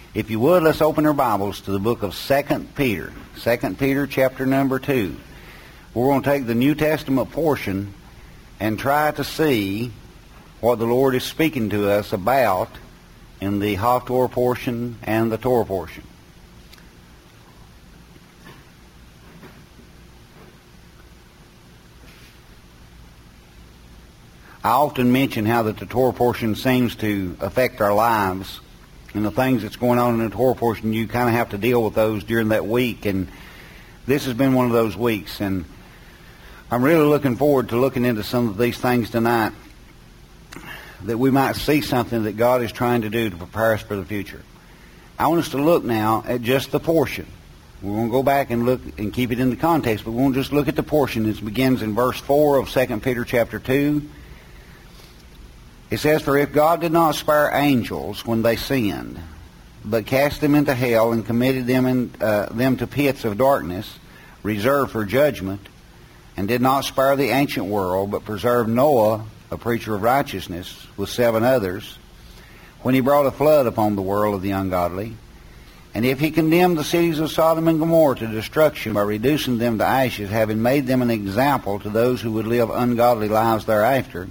If you would, let's open our Bibles to the book of 2 Peter. 2 Peter chapter number 2. We're going to take the New Testament portion and try to see what the Lord is speaking to us about in the Haftorah portion and the Torah portion. I often mention how that the Torah portion seems to affect our lives, and the things that's going on in the Torah portion, you kind of have to deal with those during that week, and this has been one of those weeks, and I'm really looking forward to looking into some of these things tonight, that we might see something that God is trying to do to prepare us for the future. I want us to look now at just the portion. We're going to go back and look and keep it in the context, but we won't just look at the portion. It begins in verse 4 of 2 Peter chapter 2. It says, "For if God did not spare angels when they sinned, but cast them into hell and committed them to pits of darkness, reserved for judgment, and did not spare the ancient world, but preserved Noah, a preacher of righteousness, with 7 others, when he brought a flood upon the world of the ungodly, and if he condemned the cities of Sodom and Gomorrah to destruction by reducing them to ashes, having made them an example to those who would live ungodly lives thereafter,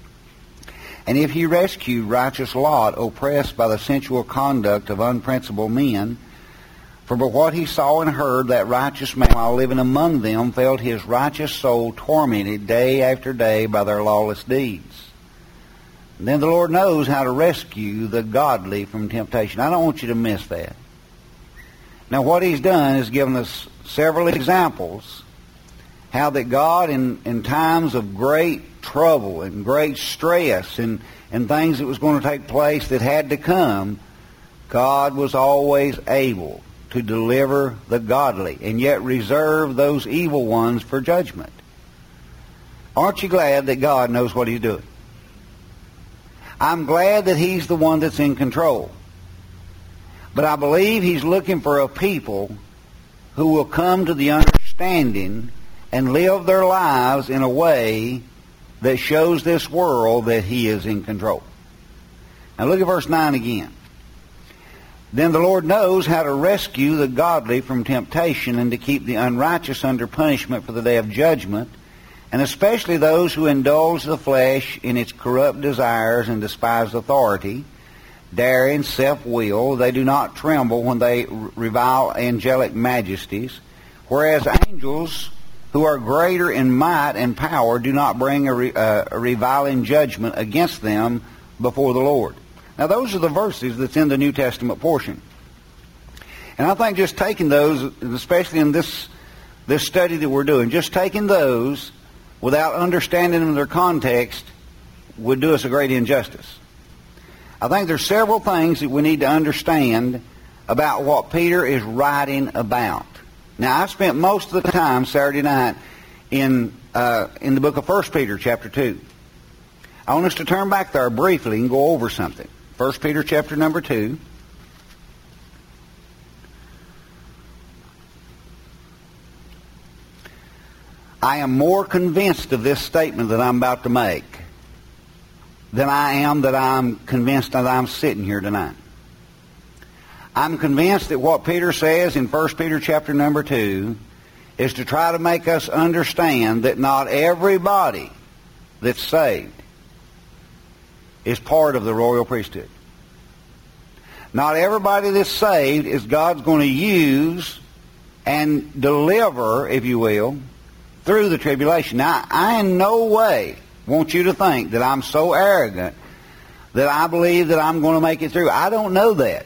and if he rescued righteous Lot, oppressed by the sensual conduct of unprincipled men, for by what he saw and heard, that righteous man, while living among them, felt his righteous soul tormented day after day by their lawless deeds. And then the Lord knows how to rescue the godly from temptation." I don't want you to miss that. Now what he's done is given us several examples how that God in times of great trouble and great stress and things that was going to take place that had to come, God was always able to deliver the godly and yet reserve those evil ones for judgment. Aren't you glad that God knows what he's doing? I'm glad that he's the one that's in control. But I believe he's looking for a people who will come to the understanding and live their lives in a way that shows this world that he is in control. Now look at verse 9 again. "Then the Lord knows how to rescue the godly from temptation and to keep the unrighteous under punishment for the day of judgment, and especially those who indulge the flesh in its corrupt desires and despise authority, daring self-will. They do not tremble when they revile angelic majesties, whereas angels who are greater in might and power do not bring a reviling judgment against them before the Lord." Now those are the verses that's in the New Testament portion. And I think just taking those, especially in this study that we're doing, just taking those without understanding them in their context would do us a great injustice. I think there's several things that we need to understand about what Peter is writing about. Now, I spent most of the time Saturday night in the book of 1 Peter chapter 2. I want us to turn back there briefly and go over something. 1 Peter chapter number 2. I am more convinced of this statement that I'm about to make than I am that I'm convinced that I'm sitting here tonight. I'm convinced that what Peter says in 1 Peter chapter number 2 is to try to make us understand that not everybody that's saved is part of the royal priesthood. Not everybody that's saved is God's going to use and deliver, if you will, through the tribulation. Now, I in no way want you to think that I'm so arrogant that I believe that I'm going to make it through. I don't know that.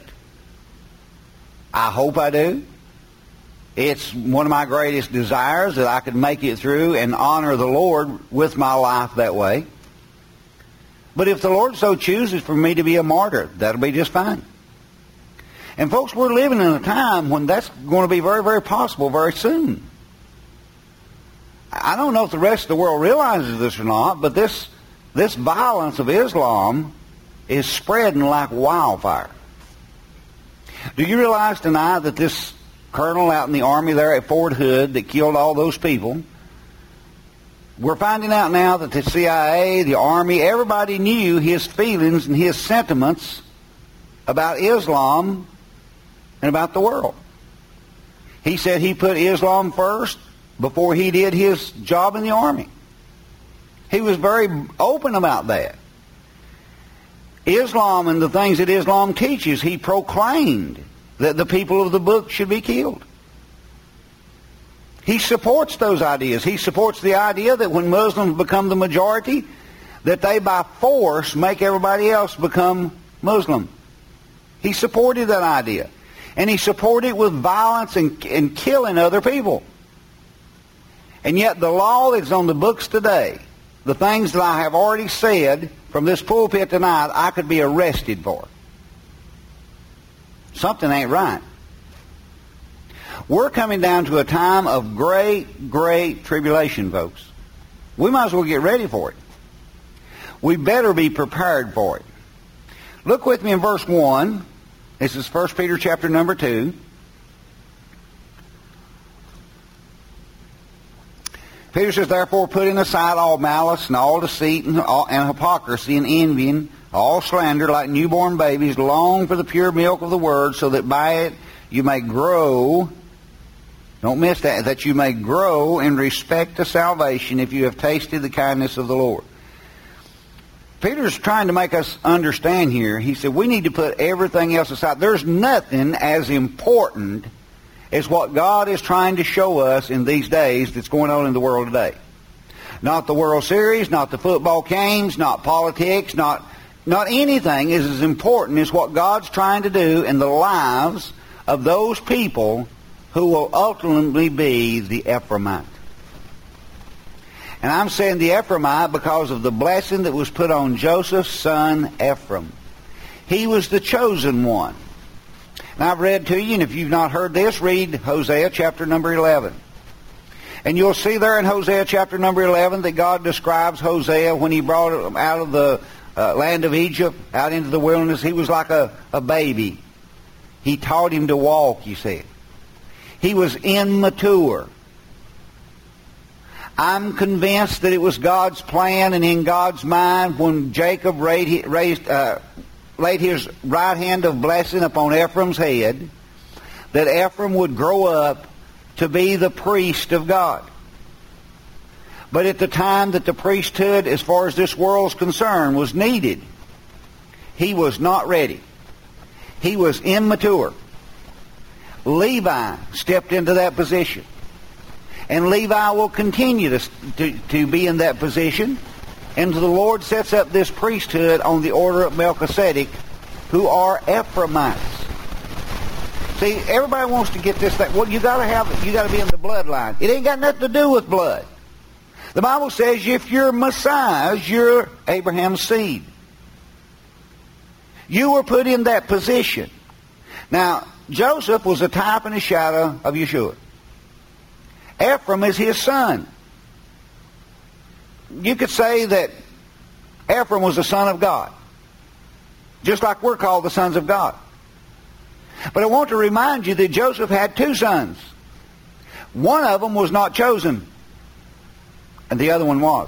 I hope I do. It's one of my greatest desires that I could make it through and honor the Lord with my life that way. But if the Lord so chooses for me to be a martyr, that'll be just fine. And folks, we're living in a time when that's going to be very, very possible very soon. I don't know if the rest of the world realizes this or not, but this violence of Islam is spreading like wildfire. Do you realize tonight that this colonel out in the army there at Fort Hood that killed all those people, we're finding out now that the CIA, the Army, everybody knew his feelings and his sentiments about Islam and about the world. He said he put Islam first before he did his job in the army. He was very open about that. Islam and the things that Islam teaches, he proclaimed that the people of the book should be killed. He supports those ideas. He supports the idea that when Muslims become the majority, that they by force make everybody else become Muslim. He supported that idea. And he supported it with violence and killing other people. And yet the law that's on the books today, the things that I have already said from this pulpit tonight, I could be arrested for. Something ain't right. We're coming down to a time of great, great tribulation, folks. We might as well get ready for it. We better be prepared for it. Look with me in verse 1. This is 1 Peter chapter number 2. Peter says, therefore, putting aside all malice and all deceit and hypocrisy and envying, all slander, like newborn babies, long for the pure milk of the word, so that by it you may grow. Don't miss that you may grow in respect to salvation if you have tasted the kindness of the Lord. Peter's trying to make us understand here. He said we need to put everything else aside. There's nothing as important as what God is trying to show us in these days that's going on in the world today. Not the World Series, not the football games, not politics, not anything is as important as what God's trying to do in the lives of those people who will ultimately be the Ephraimite. And I'm saying the Ephraimite because of the blessing that was put on Joseph's son Ephraim. He was the chosen one. And I've read to you, and if you've not heard this, read Hosea chapter number 11. And you'll see there in Hosea chapter number 11 that God describes Hosea when he brought him out of the land of Egypt, out into the wilderness. He was like a baby. He taught him to walk, you see. He was immature. I'm convinced that it was God's plan and in God's mind when Jacob laid his right hand of blessing upon Ephraim's head, that Ephraim would grow up to be the priest of God. But at the time that the priesthood, as far as this world's concerned, was needed, he was not ready. He was immature. Levi stepped into that position. And Levi will continue to be in that position until the Lord sets up this priesthood on the order of Melchizedek, who are Ephraimites. See, everybody wants to get this thing. Well, you got to be in the bloodline. It ain't got nothing to do with blood. The Bible says if you're Messiah, you're Abraham's seed. You were put in that position. Now, Joseph was a type and a shadow of Yeshua. Ephraim is his son. You could say that Ephraim was the son of God, just like we're called the sons of God. But I want to remind you that Joseph had two sons. One of them was not chosen, and the other one was.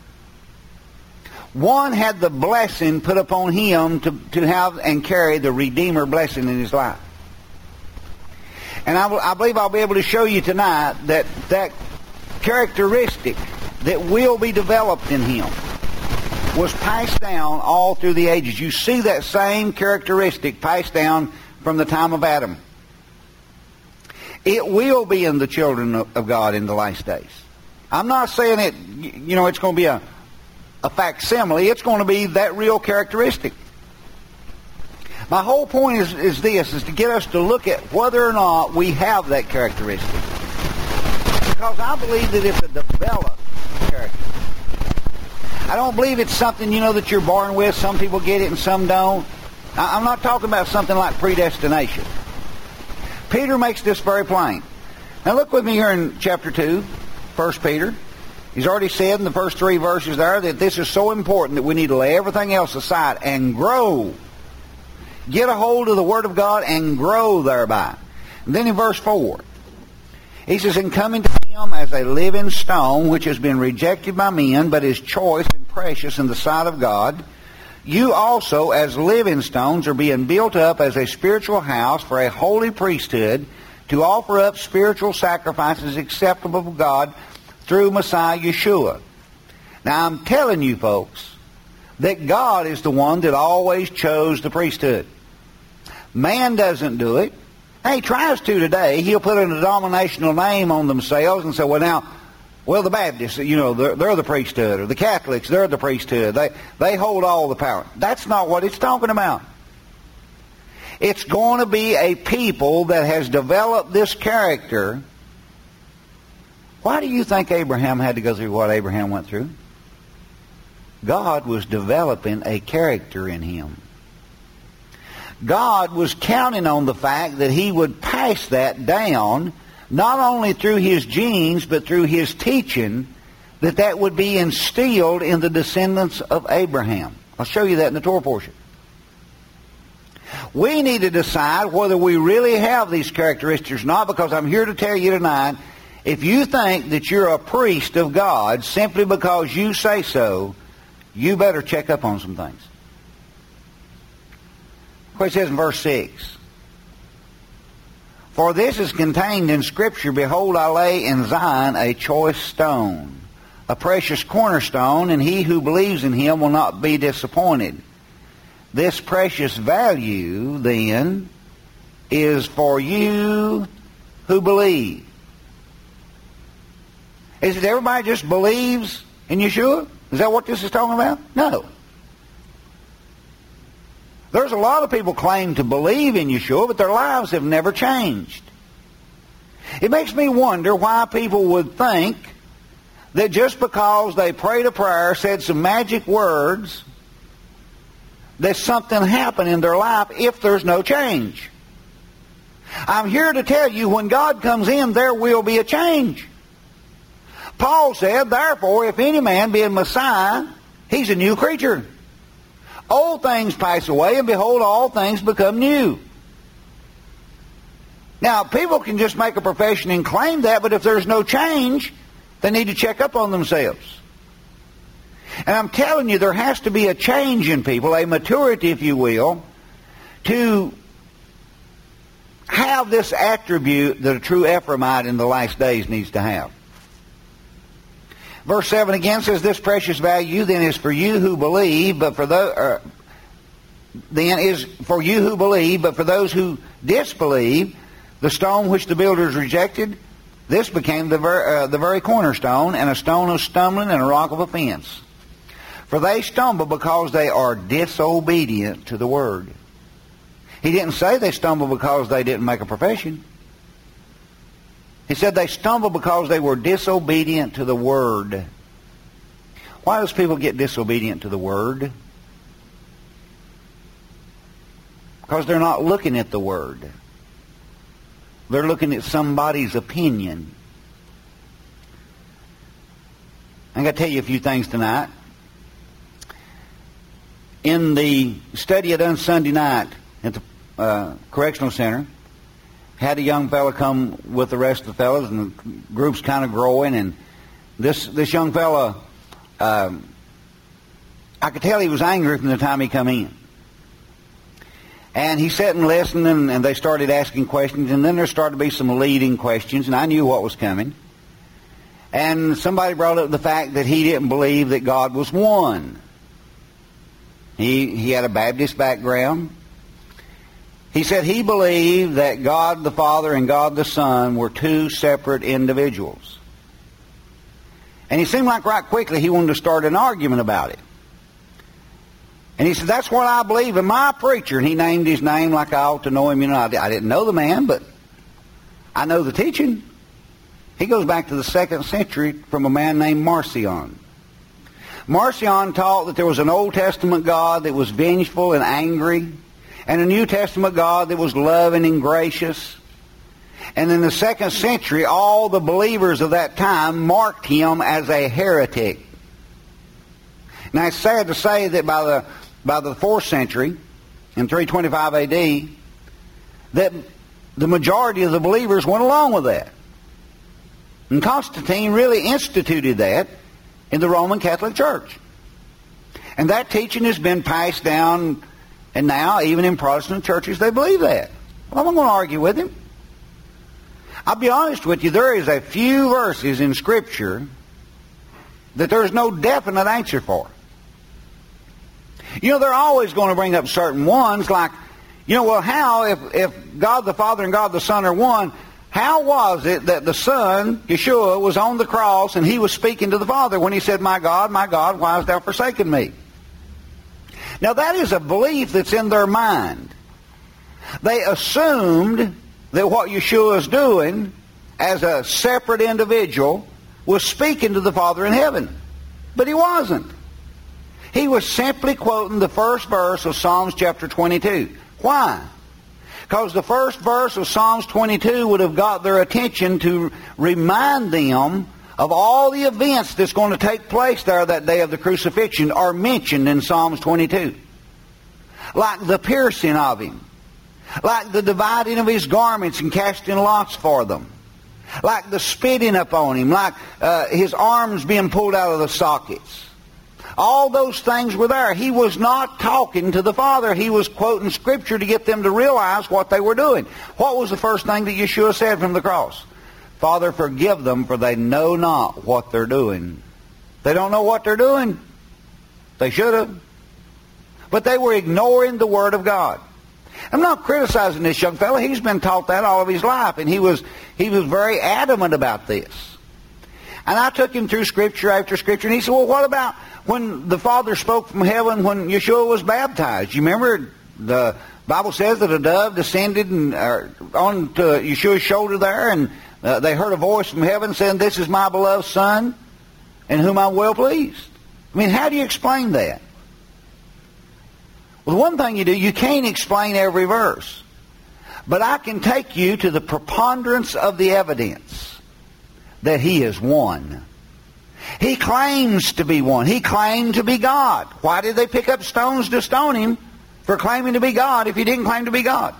One had the blessing put upon him to have and carry the Redeemer blessing in his life. And I believe I'll be able to show you tonight that characteristic that will be developed in him was passed down all through the ages. You see that same characteristic passed down from the time of Adam. It will be in the children of God in the last days. I'm not saying it's going to be a facsimile. It's going to be that real characteristic. My whole point is to get us to look at whether or not we have that characteristic. Because I believe that it's a developed character. I don't believe it's something, that you're born with. Some people get it and some don't. I'm not talking about something like predestination. Peter makes this very plain. Now look with me here in chapter 2, 1 Peter. He's already said in the first 3 verses there that this is so important that we need to lay everything else aside and grow. Get a hold of the Word of God and grow thereby. And then in verse 4, he says, "And coming to him as a living stone, which has been rejected by men, but is choice and precious in the sight of God, you also, as living stones, are being built up as a spiritual house for a holy priesthood to offer up spiritual sacrifices acceptable to God through Messiah Yeshua. Now, I'm telling you, folks, that God is the one that always chose the priesthood. Man doesn't do it. He tries to today. He'll put a denominational name on themselves and say, well, the Baptists, they're the priesthood, or the Catholics, they're the priesthood. They hold all the power. That's not what it's talking about. It's going to be a people that has developed this character. Why do you think Abraham had to go through what Abraham went through? God was developing a character in him. God was counting on the fact that he would pass that down, not only through his genes, but through his teaching, that would be instilled in the descendants of Abraham. I'll show you that in the Torah portion. We need to decide whether we really have these characteristics or not, because I'm here to tell you tonight, if you think that you're a priest of God simply because you say so, you better check up on some things. What it says in verse 6. For this is contained in Scripture, behold, I lay in Zion a choice stone, a precious cornerstone, and he who believes in him will not be disappointed. This precious value, then, is for you who believe. Is it everybody just believes in Yeshua? Is that what this is talking about? No. There's a lot of people claim to believe in Yeshua, but their lives have never changed. It makes me wonder why people would think that just because they prayed a prayer, said some magic words, that something happened in their life if there's no change. I'm here to tell you, when God comes in, there will be a change. Paul said, therefore, if any man be a Messiah, he's a new creature. Old things pass away, and behold, all things become new. Now, people can just make a profession and claim that, but if there's no change, they need to check up on themselves. And I'm telling you, there has to be a change in people, a maturity, if you will, to have this attribute that a true Ephraimite in the last days needs to have. Verse 7 again says, this precious value then is for you who believe, but for those who disbelieve, the stone which the builders rejected, this became the very cornerstone, and a stone of stumbling and a rock of offense. For they stumble because they are disobedient to the word. He didn't say they stumble because they didn't make a profession. He said they stumble because they were disobedient to the word. Why does people get disobedient to the word? Because they're not looking at the word. They're looking at somebody's opinion. I'm going to tell you a few things tonight. In the study I done Sunday night at the Correctional Center, had a young fella come with the rest of the fellas, and the group's kind of growing, and this young fella, I could tell he was angry from the time he come in. And he sat and listened, and they started asking questions, and then there started to be some leading questions, and I knew what was coming. And somebody brought up the fact that he didn't believe that God was one. He had a Baptist background. He said he believed that God the Father and God the Son were two separate individuals. And he seemed like right quickly he wanted to start an argument about it. And he said, that's what I believe in my preacher. And he named his name like I ought to know him. I didn't know the man, but I know the teaching. He goes back to the 2nd century from a man named Marcion. Marcion taught that there was an Old Testament God that was vengeful and angry, and a New Testament God that was loving and gracious. And in the 2nd century, all the believers of that time marked him as a heretic. Now, it's sad to say that by the 4th century, in 325 A.D., that the majority of the believers went along with that. And Constantine really instituted that in the Roman Catholic Church. And that teaching has been passed down, and now even in Protestant churches they believe that. Well, I'm not going to argue with him. I'll be honest with you, there is a few verses in Scripture that there's no definite answer for. You know, they're always going to bring up certain ones like, you know, well, how, if God the Father and God the Son are one, how was it that the Son, Yeshua, was on the cross and he was speaking to the Father when he said, my God, why hast thou forsaken me? Now, that is a belief that's in their mind. They assumed that what Yeshua is doing as a separate individual was speaking to the Father in heaven. But he wasn't. He was simply quoting the first verse of Psalms chapter 22. Why? Because the first verse of Psalms 22 would have got their attention to remind them of all the events that's going to take place there that day of the crucifixion are mentioned in Psalms 22. Like the piercing of him. Like the dividing of his garments and casting lots for them. Like the spitting upon him. Like his arms being pulled out of the sockets. All those things were there. He was not talking to the Father. He was quoting Scripture to get them to realize what they were doing. What was the first thing that Yeshua said from the cross? Father, forgive them, for they know not what they're doing. They don't know what they're doing. They should have. But they were ignoring the Word of God. I'm not criticizing this young fellow. He's been taught that all of his life, and he was very adamant about this. And I took him through Scripture after Scripture, and he said, well, what about when the Father spoke from heaven when Yeshua was baptized? You remember the Bible says that a dove descended onto Yeshua's shoulder there, and they heard a voice from heaven saying, this is my beloved Son, in whom I'm well pleased. I mean, how do you explain that? Well, the one thing you do, you can't explain every verse. But I can take you to the preponderance of the evidence that he is one. He claims to be one. He claimed to be God. Why did they pick up stones to stone him for claiming to be God if he didn't claim to be God?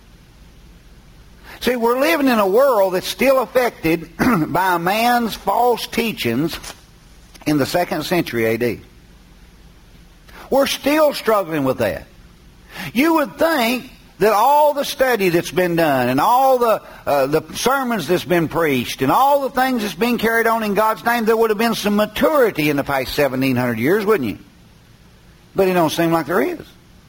See, we're living in a world that's still affected by a man's false teachings in the 2nd century A.D. We're still struggling with that. You would think that all the study that's been done and all the sermons that's been preached and all the things that's been carried on in God's name, there would have been some maturity in the past 1,700 years, wouldn't you? But it don't seem like there is.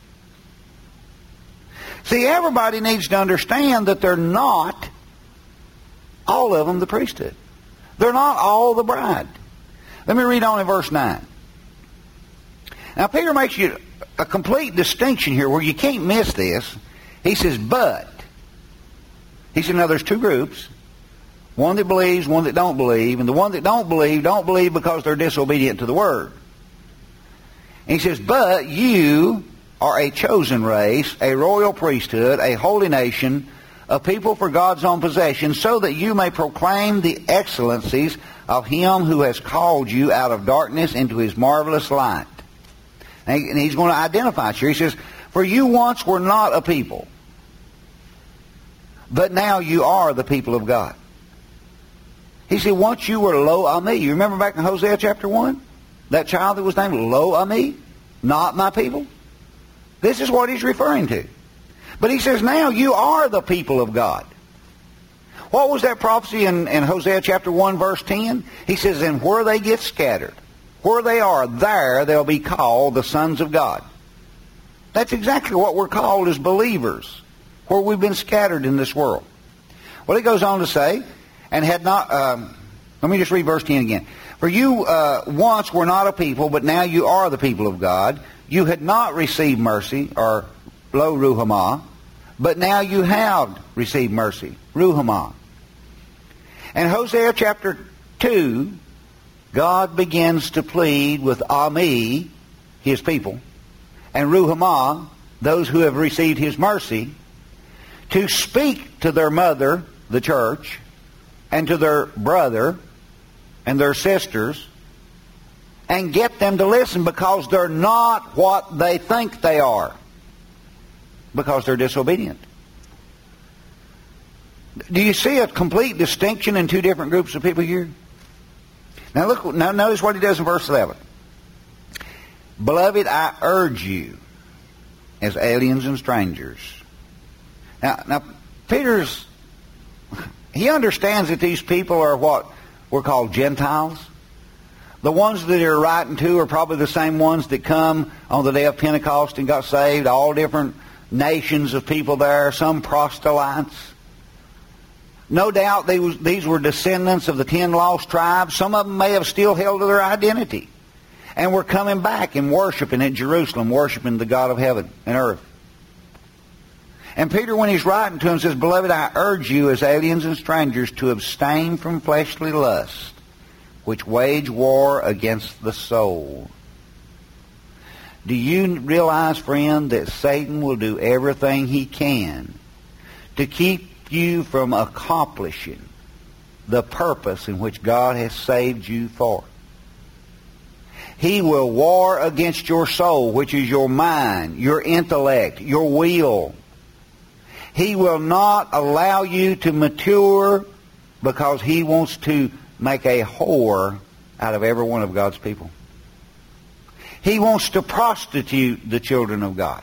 See, everybody needs to understand that they're not, all of them, the priesthood. They're not all the bride. Let me read on in verse 9. Now, Peter makes you a complete distinction here where you can't miss this. He says, but. He said, now there's two groups. One that believes, one that don't believe. And the one that don't believe because they're disobedient to the Word. And he says, but you are a chosen race, a royal priesthood, a holy nation, a people for God's own possession, so that you may proclaim the excellencies of Him who has called you out of darkness into His marvelous light. And he's going to identify it here. He says, for you once were not a people, but now you are the people of God. He said, once you were Lo Ami. You remember back in Hosea chapter 1? That child that was named Lo Ami? Not my people? This is what he's referring to. But he says, now you are the people of God. What was that prophecy in Hosea chapter 1 verse 10? He says, and where they get scattered, where they are, there they'll be called the sons of God. That's exactly what we're called as believers, where we've been scattered in this world. Well, it goes on to say, and had not, let me just read verse 10 again. For you once were not a people, but now you are the people of God. You had not received mercy, or lo ruhamah, but now you have received mercy, ruhamah. And Hosea chapter 2, God begins to plead with Ami, His people, and ruhamah, those who have received His mercy, to speak to their mother, the church, and to their brother and their sisters, and get them to listen, because they're not what they think they are, because they're disobedient. Do you see a complete distinction in two different groups of people here? Now look. Now notice what he does in verse 11. Beloved, I urge you, as aliens and strangers. Now Peter's, he understands that these people are what we're called Gentiles. The ones that they're writing to are probably the same ones that come on the day of Pentecost and got saved, all different nations of people there, some proselytes. No doubt these were descendants of the 10 lost tribes. Some of them may have still held to their identity. And were coming back and worshiping at Jerusalem, worshiping the God of heaven and earth. And Peter, when he's writing to them, says, Beloved, I urge you as aliens and strangers to abstain from fleshly lust, which wage war against the soul. Do you realize, friend, that Satan will do everything he can to keep you from accomplishing the purpose in which God has saved you for? He will war against your soul, which is your mind, your intellect, your will. He will not allow you to mature because he wants to make a whore out of every one of God's people. He wants to prostitute the children of God.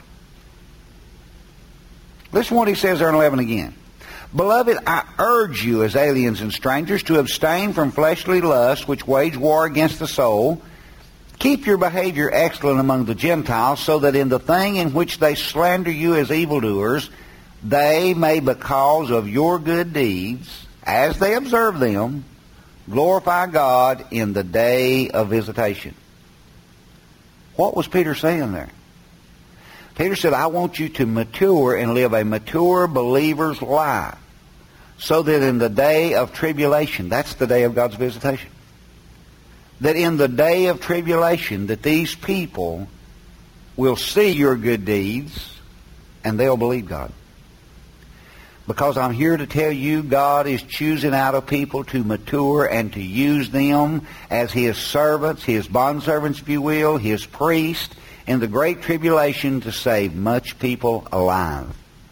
Listen to what he says there in 11 again. Beloved, I urge you as aliens and strangers to abstain from fleshly lusts which wage war against the soul. Keep your behavior excellent among the Gentiles, so that in the thing in which they slander you as evildoers, they may, because of your good deeds, as they observe them, glorify God in the day of visitation. What was Peter saying there? Peter said, I want you to mature and live a mature believer's life, so that in the day of tribulation, that's the day of God's visitation, that in the day of tribulation, that these people will see your good deeds and they'll believe God. Because I'm here to tell you, God is choosing out a people to mature and to use them as His servants, His bondservants, if you will, His priests, in the great tribulation to save much people alive.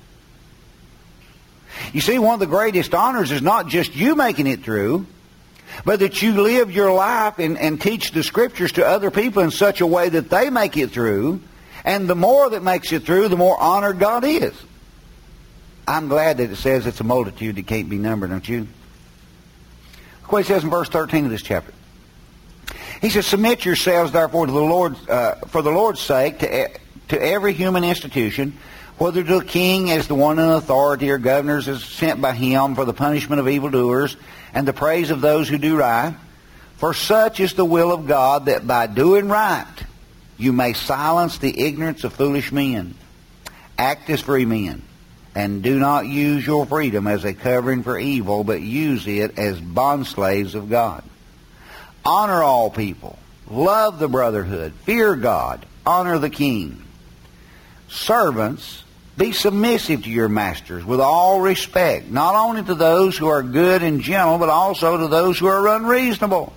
You see, one of the greatest honors is not just you making it through, but that you live your life and teach the Scriptures to other people in such a way that they make it through. And the more that makes it through, the more honored God is. I'm glad that it says it's a multitude that can't be numbered, don't you? Look what he says in verse 13 of this chapter. He says, Submit yourselves, therefore, to the Lord, for the Lord's sake, to every human institution, whether to a king as the one in authority, or governors as sent by him for the punishment of evildoers, and the praise of those who do right. For such is the will of God, that by doing right you may silence the ignorance of foolish men. Act as free men, and do not use your freedom as a covering for evil, but use it as bondslaves of God. Honor all people. Love the brotherhood. Fear God. Honor the king. Servants, be submissive to your masters with all respect, not only to those who are good and gentle, but also to those who are unreasonable.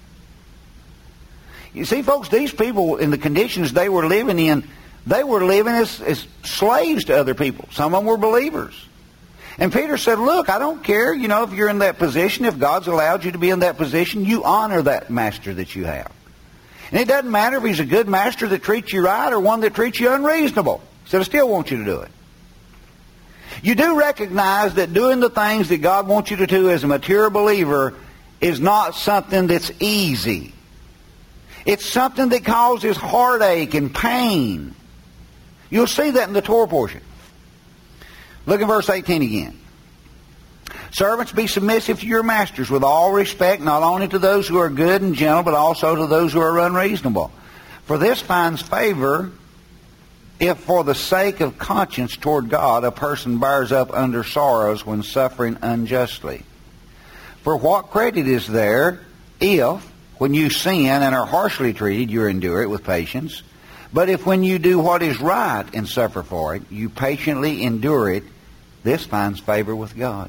You see, folks, these people, in the conditions they were living in, they were living as slaves to other people. Some of them were believers. And Peter said, look, I don't care, if you're in that position, if God's allowed you to be in that position, you honor that master that you have. And it doesn't matter if he's a good master that treats you right or one that treats you unreasonable. He said, I still want you to do it. You do recognize that doing the things that God wants you to do as a mature believer is not something that's easy. It's something that causes heartache and pain. You'll see that in the Torah portion. Look at verse 18 again. Servants, be submissive to your masters with all respect, not only to those who are good and gentle, but also to those who are unreasonable. For this finds favor if for the sake of conscience toward God a person bears up under sorrows when suffering unjustly. For what credit is there if, when you sin and are harshly treated, you endure it with patience? But if when you do what is right and suffer for it, you patiently endure it, this finds favor with God.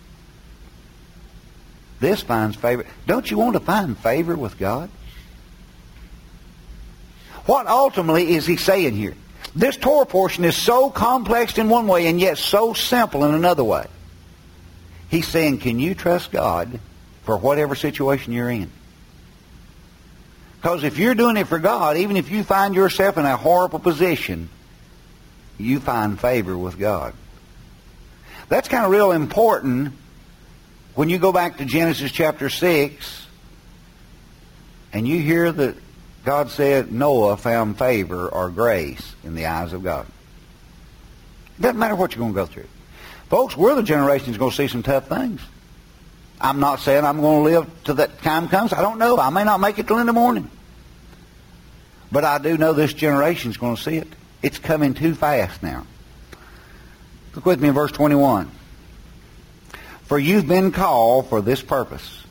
This finds favor. Don't you want to find favor with God? What ultimately is he saying here? This Torah portion is so complex in one way and yet so simple in another way. He's saying, can you trust God for whatever situation you're in? Because if you're doing it for God, even if you find yourself in a horrible position, you find favor with God. That's kind of real important when you go back to Genesis chapter 6 and you hear that God said Noah found favor or grace in the eyes of God. It doesn't matter what you're going to go through. Folks, we're the generation that's going to see some tough things. I'm not saying I'm going to live till that time comes. I don't know. I may not make it till in the morning. But I do know this generation's going to see it. It's coming too fast now. Look with me in verse 21. For you've been called for this purpose.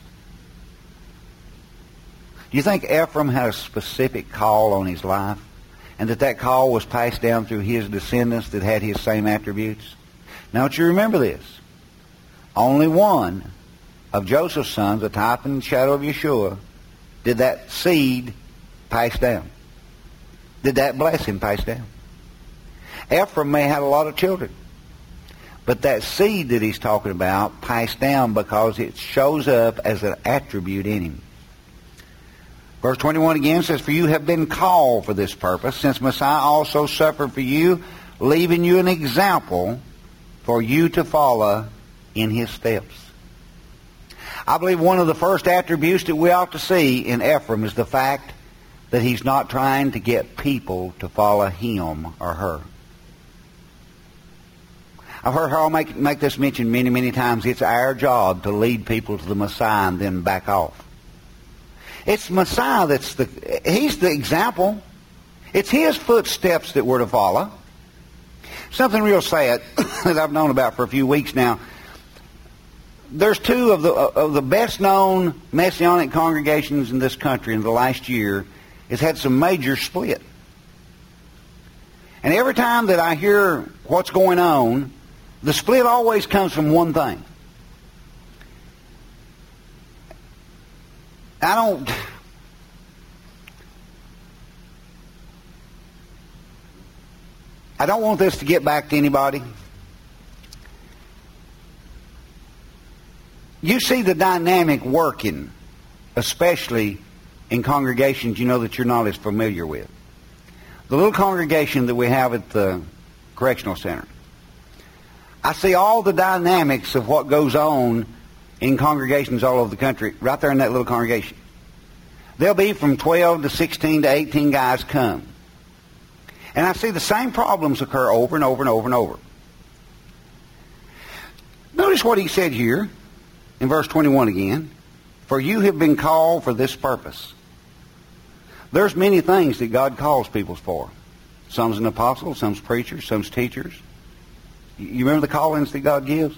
Do you think Ephraim had a specific call on his life? And that call was passed down through his descendants that had his same attributes? Now, don't you remember this? Only one of Joseph's sons, a type and shadow of Yeshua, did that seed pass down. Did that blessing pass down? Ephraim may have had a lot of children. But that seed that he's talking about passed down because it shows up as an attribute in him. Verse 21 again says, for you have been called for this purpose, since Messiah also suffered for you, leaving you an example for you to follow in his steps. I believe one of the first attributes that we ought to see in Ephraim is the fact that he's not trying to get people to follow him or her. I've heard Harold make this mention many, many times. It's our job to lead people to the Messiah and then back off. It's Messiah he's the example. It's his footsteps that we're to follow. Something real sad that I've known about for a few weeks now. There's two of the best-known Messianic congregations in this country in the last year has had some major split. And every time that I hear what's going on, the split always comes from one thing. I don't want this to get back to anybody. You see the dynamic working, especially in congregations you know that you're not as familiar with. The little congregation that we have at the Correctional Center. I see all the dynamics of what goes on in congregations all over the country right there in that little congregation. There'll be from 12 to 16 to 18 guys come. And I see the same problems occur over and over and over and over. Notice what he said here in verse 21 again. For you have been called for this purpose. There's many things that God calls people for. Some's an apostle, some's preachers, some's teachers. You remember the callings that God gives?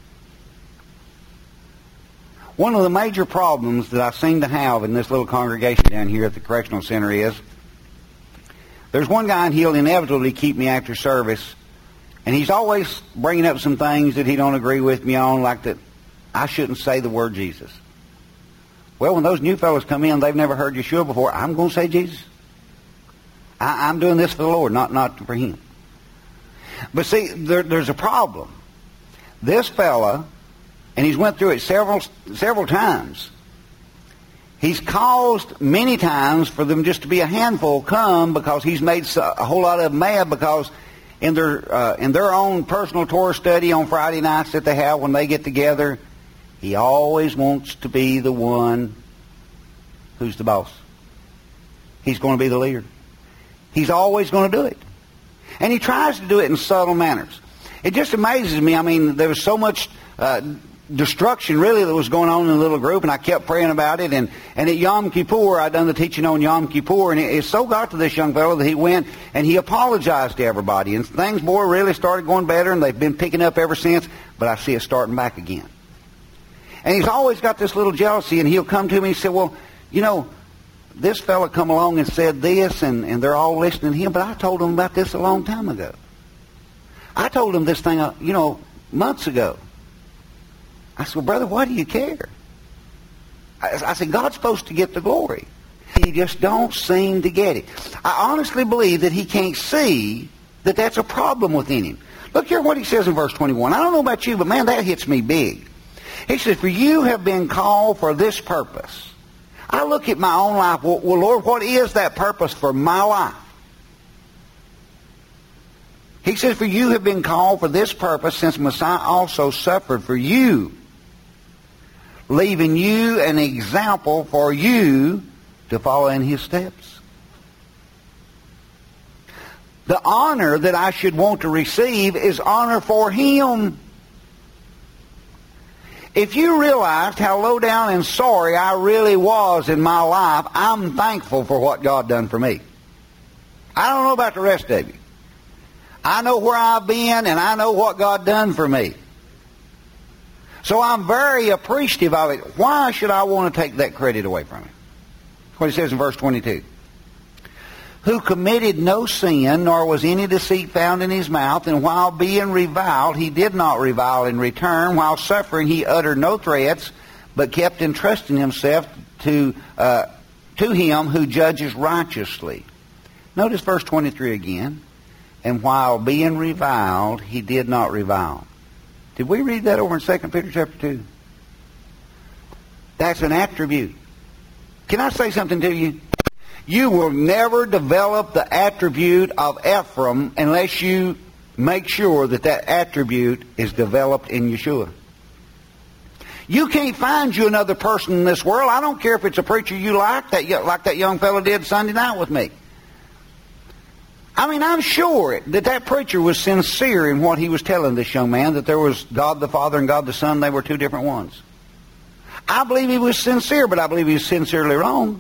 One of the major problems that I seem to have in this little congregation down here at the Correctional Center is there's one guy and he'll inevitably keep me after service, and he's always bringing up some things that he don't agree with me on, like that I shouldn't say the word Jesus. Well, when those new fellows come in, they've never heard Yeshua before. I'm going to say Jesus. I'm doing this for the Lord, not for him. But see, there's a problem. This fella, and he's went through it several times, he's caused many times for them just to be a handful come because he's made a whole lot of them mad because in their own personal Torah study on Friday nights that they have when they get together, he always wants to be the one who's the boss. He's going to be the leader. He's always going to do it. And he tries to do it in subtle manners. It just amazes me. I mean, there was so much destruction, really, that was going on in the little group, and I kept praying about it. And at Yom Kippur, I'd done the teaching on Yom Kippur, and it so got to this young fellow that he went and he apologized to everybody. And things, boy, really started going better, and they've been picking up ever since, but I see it starting back again. And he's always got this little jealousy, and he'll come to me and say, well, you know, this fella come along and said this, and they're all listening to him, but I told them about this a long time ago. I told them this thing, months ago. I said, well, brother, why do you care? I said, God's supposed to get the glory. He just don't seem to get it. I honestly believe that he can't see that that's a problem within him. Look here what he says in verse 21. I don't know about you, but man, that hits me big. He says, for you have been called for this purpose. I look at my own life. Well, Lord, what is that purpose for my life? He says, for you have been called for this purpose, since Messiah also suffered for you, leaving you an example for you to follow in his steps. The honor that I should want to receive is honor for him. If you realized how low down and sorry I really was in my life, I'm thankful for what God done for me. I don't know about the rest of you. I know where I've been, and I know what God done for me. So I'm very appreciative of it. Why should I want to take that credit away from him? That's what he says in verse 22. Who committed no sin, nor was any deceit found in his mouth, and while being reviled, he did not revile in return. While suffering, he uttered no threats, but kept entrusting himself to him who judges righteously. Notice verse 23 again. And while being reviled, he did not revile. Did we read that over in 2 Peter chapter 2? That's an attribute. Can I say something to you? You will never develop the attribute of Ephraim unless you make sure that that attribute is developed in Yeshua. You can't find you another person in this world. I don't care if it's a preacher you like that young fellow did Sunday night with me. I mean, I'm sure that preacher was sincere in what he was telling this young man, that there was God the Father and God the Son. They were two different ones. I believe he was sincere, but I believe he was sincerely wrong.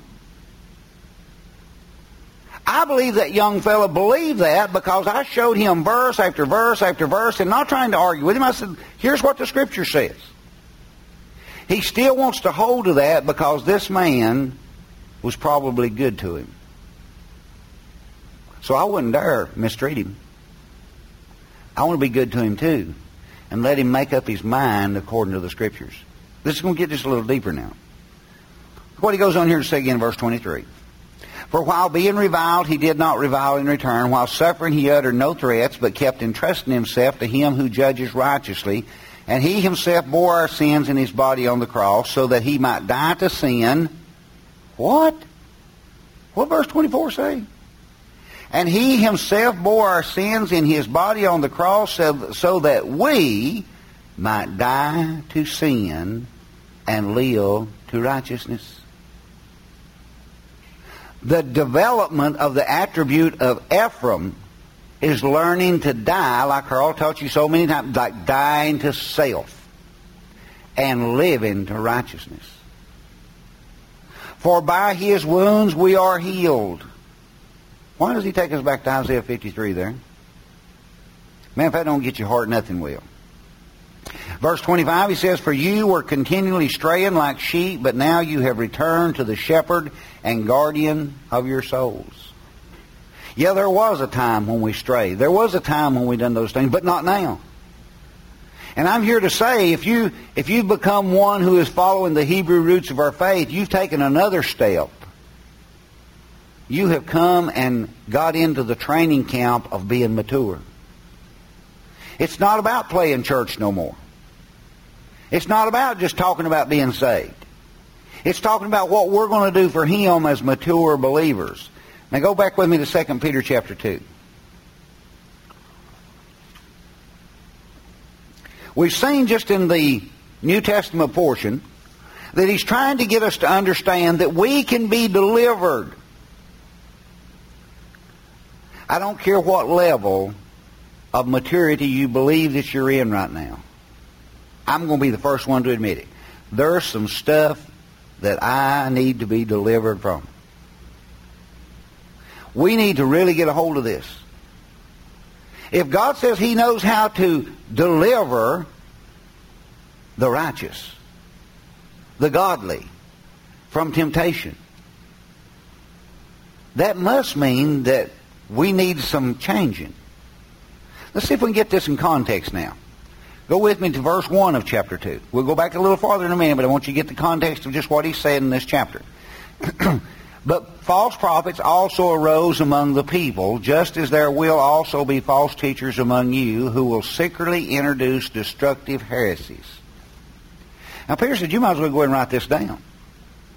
I believe that young fellow believed that because I showed him verse after verse after verse, and not trying to argue with him. I said, here's what the Scripture says. He still wants to hold to that because this man was probably good to him. So I wouldn't dare mistreat him. I want to be good to him too, and let him make up his mind according to the Scriptures. This is going to get just a little deeper now. What he goes on here to say again in verse 23. For while being reviled, he did not revile in return. While suffering, he uttered no threats, but kept entrusting himself to him who judges righteously. And he himself bore our sins in his body on the cross, so that he might die to sin. What? What verse 24 say? And he himself bore our sins in his body on the cross, so that we might die to sin and live to righteousness. The development of the attribute of Ephraim is learning to die, like Carl taught you so many times, like dying to self and living to righteousness. For by his wounds we are healed. Why does he take us back to Isaiah 53 there? Man, if that don't get your heart, nothing will. Verse 25, he says, For you were continually straying like sheep, but now you have returned to the shepherd and guardian of your souls. Yeah, there was a time when we strayed. There was a time when we done those things, but not now. And I'm here to say, if you've become one who is following the Hebrew roots of our faith, you've taken another step. You have come and got into the training camp of being mature. It's not about playing church no more. It's not about just talking about being saved. It's talking about what we're going to do for him as mature believers. Now go back with me to 2 Peter chapter 2. We've seen just in the New Testament portion that he's trying to get us to understand that we can be delivered. I don't care what level of maturity you believe that you're in right now. I'm going to be the first one to admit it. There's some stuff that I need to be delivered from. We need to really get a hold of this. If God says he knows how to deliver the righteous, the godly, from temptation, that must mean that we need some changing. Let's see if we can get this in context now. Go with me to verse 1 of chapter 2. We'll go back a little farther in a minute, but I want you to get the context of just what he said in this chapter. But false prophets also arose among the people, just as there will also be false teachers among you who will secretly introduce destructive heresies. Now, Peter said, you might as well go ahead and write this down.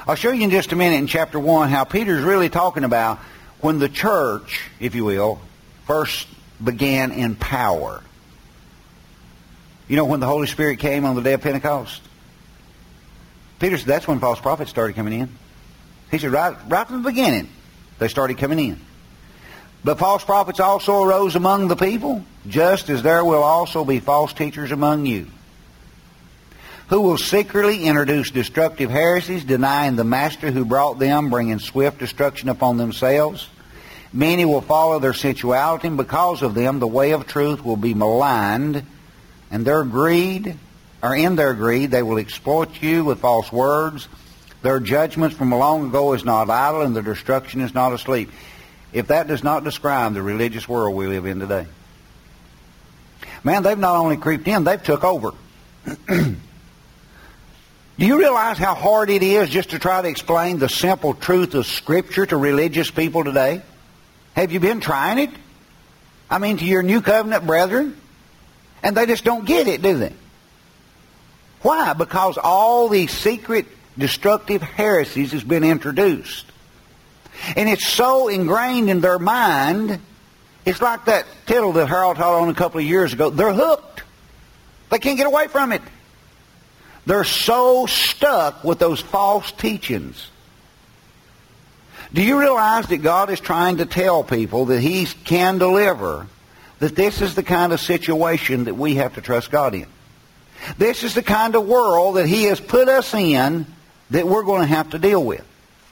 I'll show you in just a minute in chapter 1 how Peter's really talking about when the church, if you will, first began in power. You know when the Holy Spirit came on the day of Pentecost? Peter said that's when false prophets started coming in. He said right from the beginning they started coming in. But false prophets also arose among the people, just as there will also be false teachers among you, who will secretly introduce destructive heresies, denying the master who brought them, bringing swift destruction upon themselves. Many will follow their sensuality, and because of them the way of truth will be maligned, and in their greed they will exploit you with false words. Their judgments from long ago is not idle, and their destruction is not asleep. If that does not describe the religious world we live in today. Man, they've not only creeped in, they've took over. Do you realize how hard it is just to try to explain the simple truth of Scripture to religious people today? Have you been trying it? I mean, to your New Covenant brethren? And they just don't get it, do they? Why? Because all these secret, destructive heresies has been introduced. And it's so ingrained in their mind, it's like that tittle that Harold taught on a couple of years ago. They're hooked. They can't get away from it. They're so stuck with those false teachings. Do you realize that God is trying to tell people that He can deliver, that this is the kind of situation that we have to trust God in? This is the kind of world that He has put us in that we're going to have to deal with.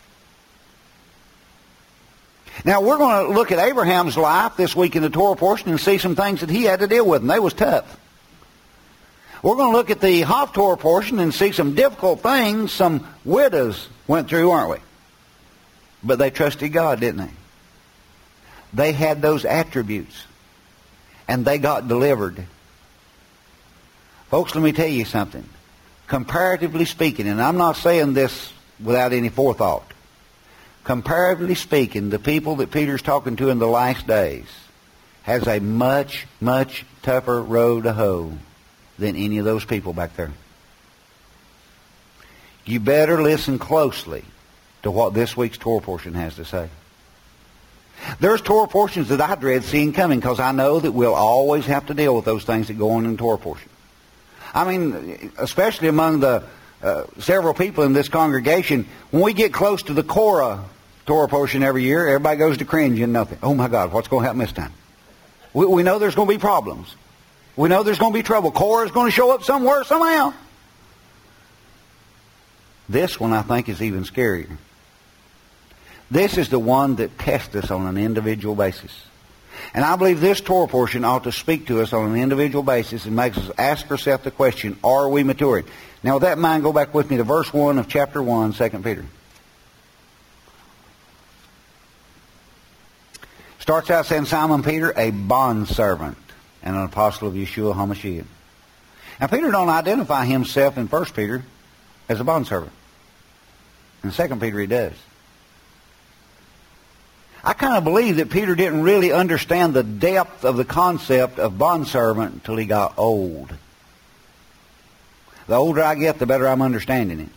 Now, we're going to look at Abraham's life this week in the Torah portion and see some things that he had to deal with, and they was tough. We're going to look at the Haftorah portion and see some difficult things some widows went through, aren't we? But they trusted God, didn't they? They had those attributes, and they got delivered. Folks, let me tell you something. Comparatively speaking, and I'm not saying this without any forethought, comparatively speaking, the people that Peter's talking to in the last days has a much, much tougher road to hoe than any of those people back there. You better listen closely to what this week's Torah portion has to say. There's Torah portions that I dread seeing coming because I know that we'll always have to deal with those things that go on in the Torah portion. I mean, especially among the several people in this congregation, when we get close to the Korah Torah portion every year, everybody goes to cringe and nothing. Oh my God, what's going to happen this time? We know there's going to be problems. We know there's going to be trouble. Korah is going to show up somewhere, somehow. This one, I think, is even scarier. This is the one that tests us on an individual basis. And I believe this Torah portion ought to speak to us on an individual basis and makes us ask ourselves the question, are we maturing? Now, with that in mind, go back with me to verse 1 of chapter 1, 2 Peter. Starts out saying, Simon Peter, a bondservant and an apostle of Yeshua HaMashiach. Now, Peter don't identify himself in 1 Peter as a bondservant. In 2 Peter he does. I kind of believe that Peter didn't really understand the depth of the concept of bondservant until he got old. The older I get, the better I'm understanding it.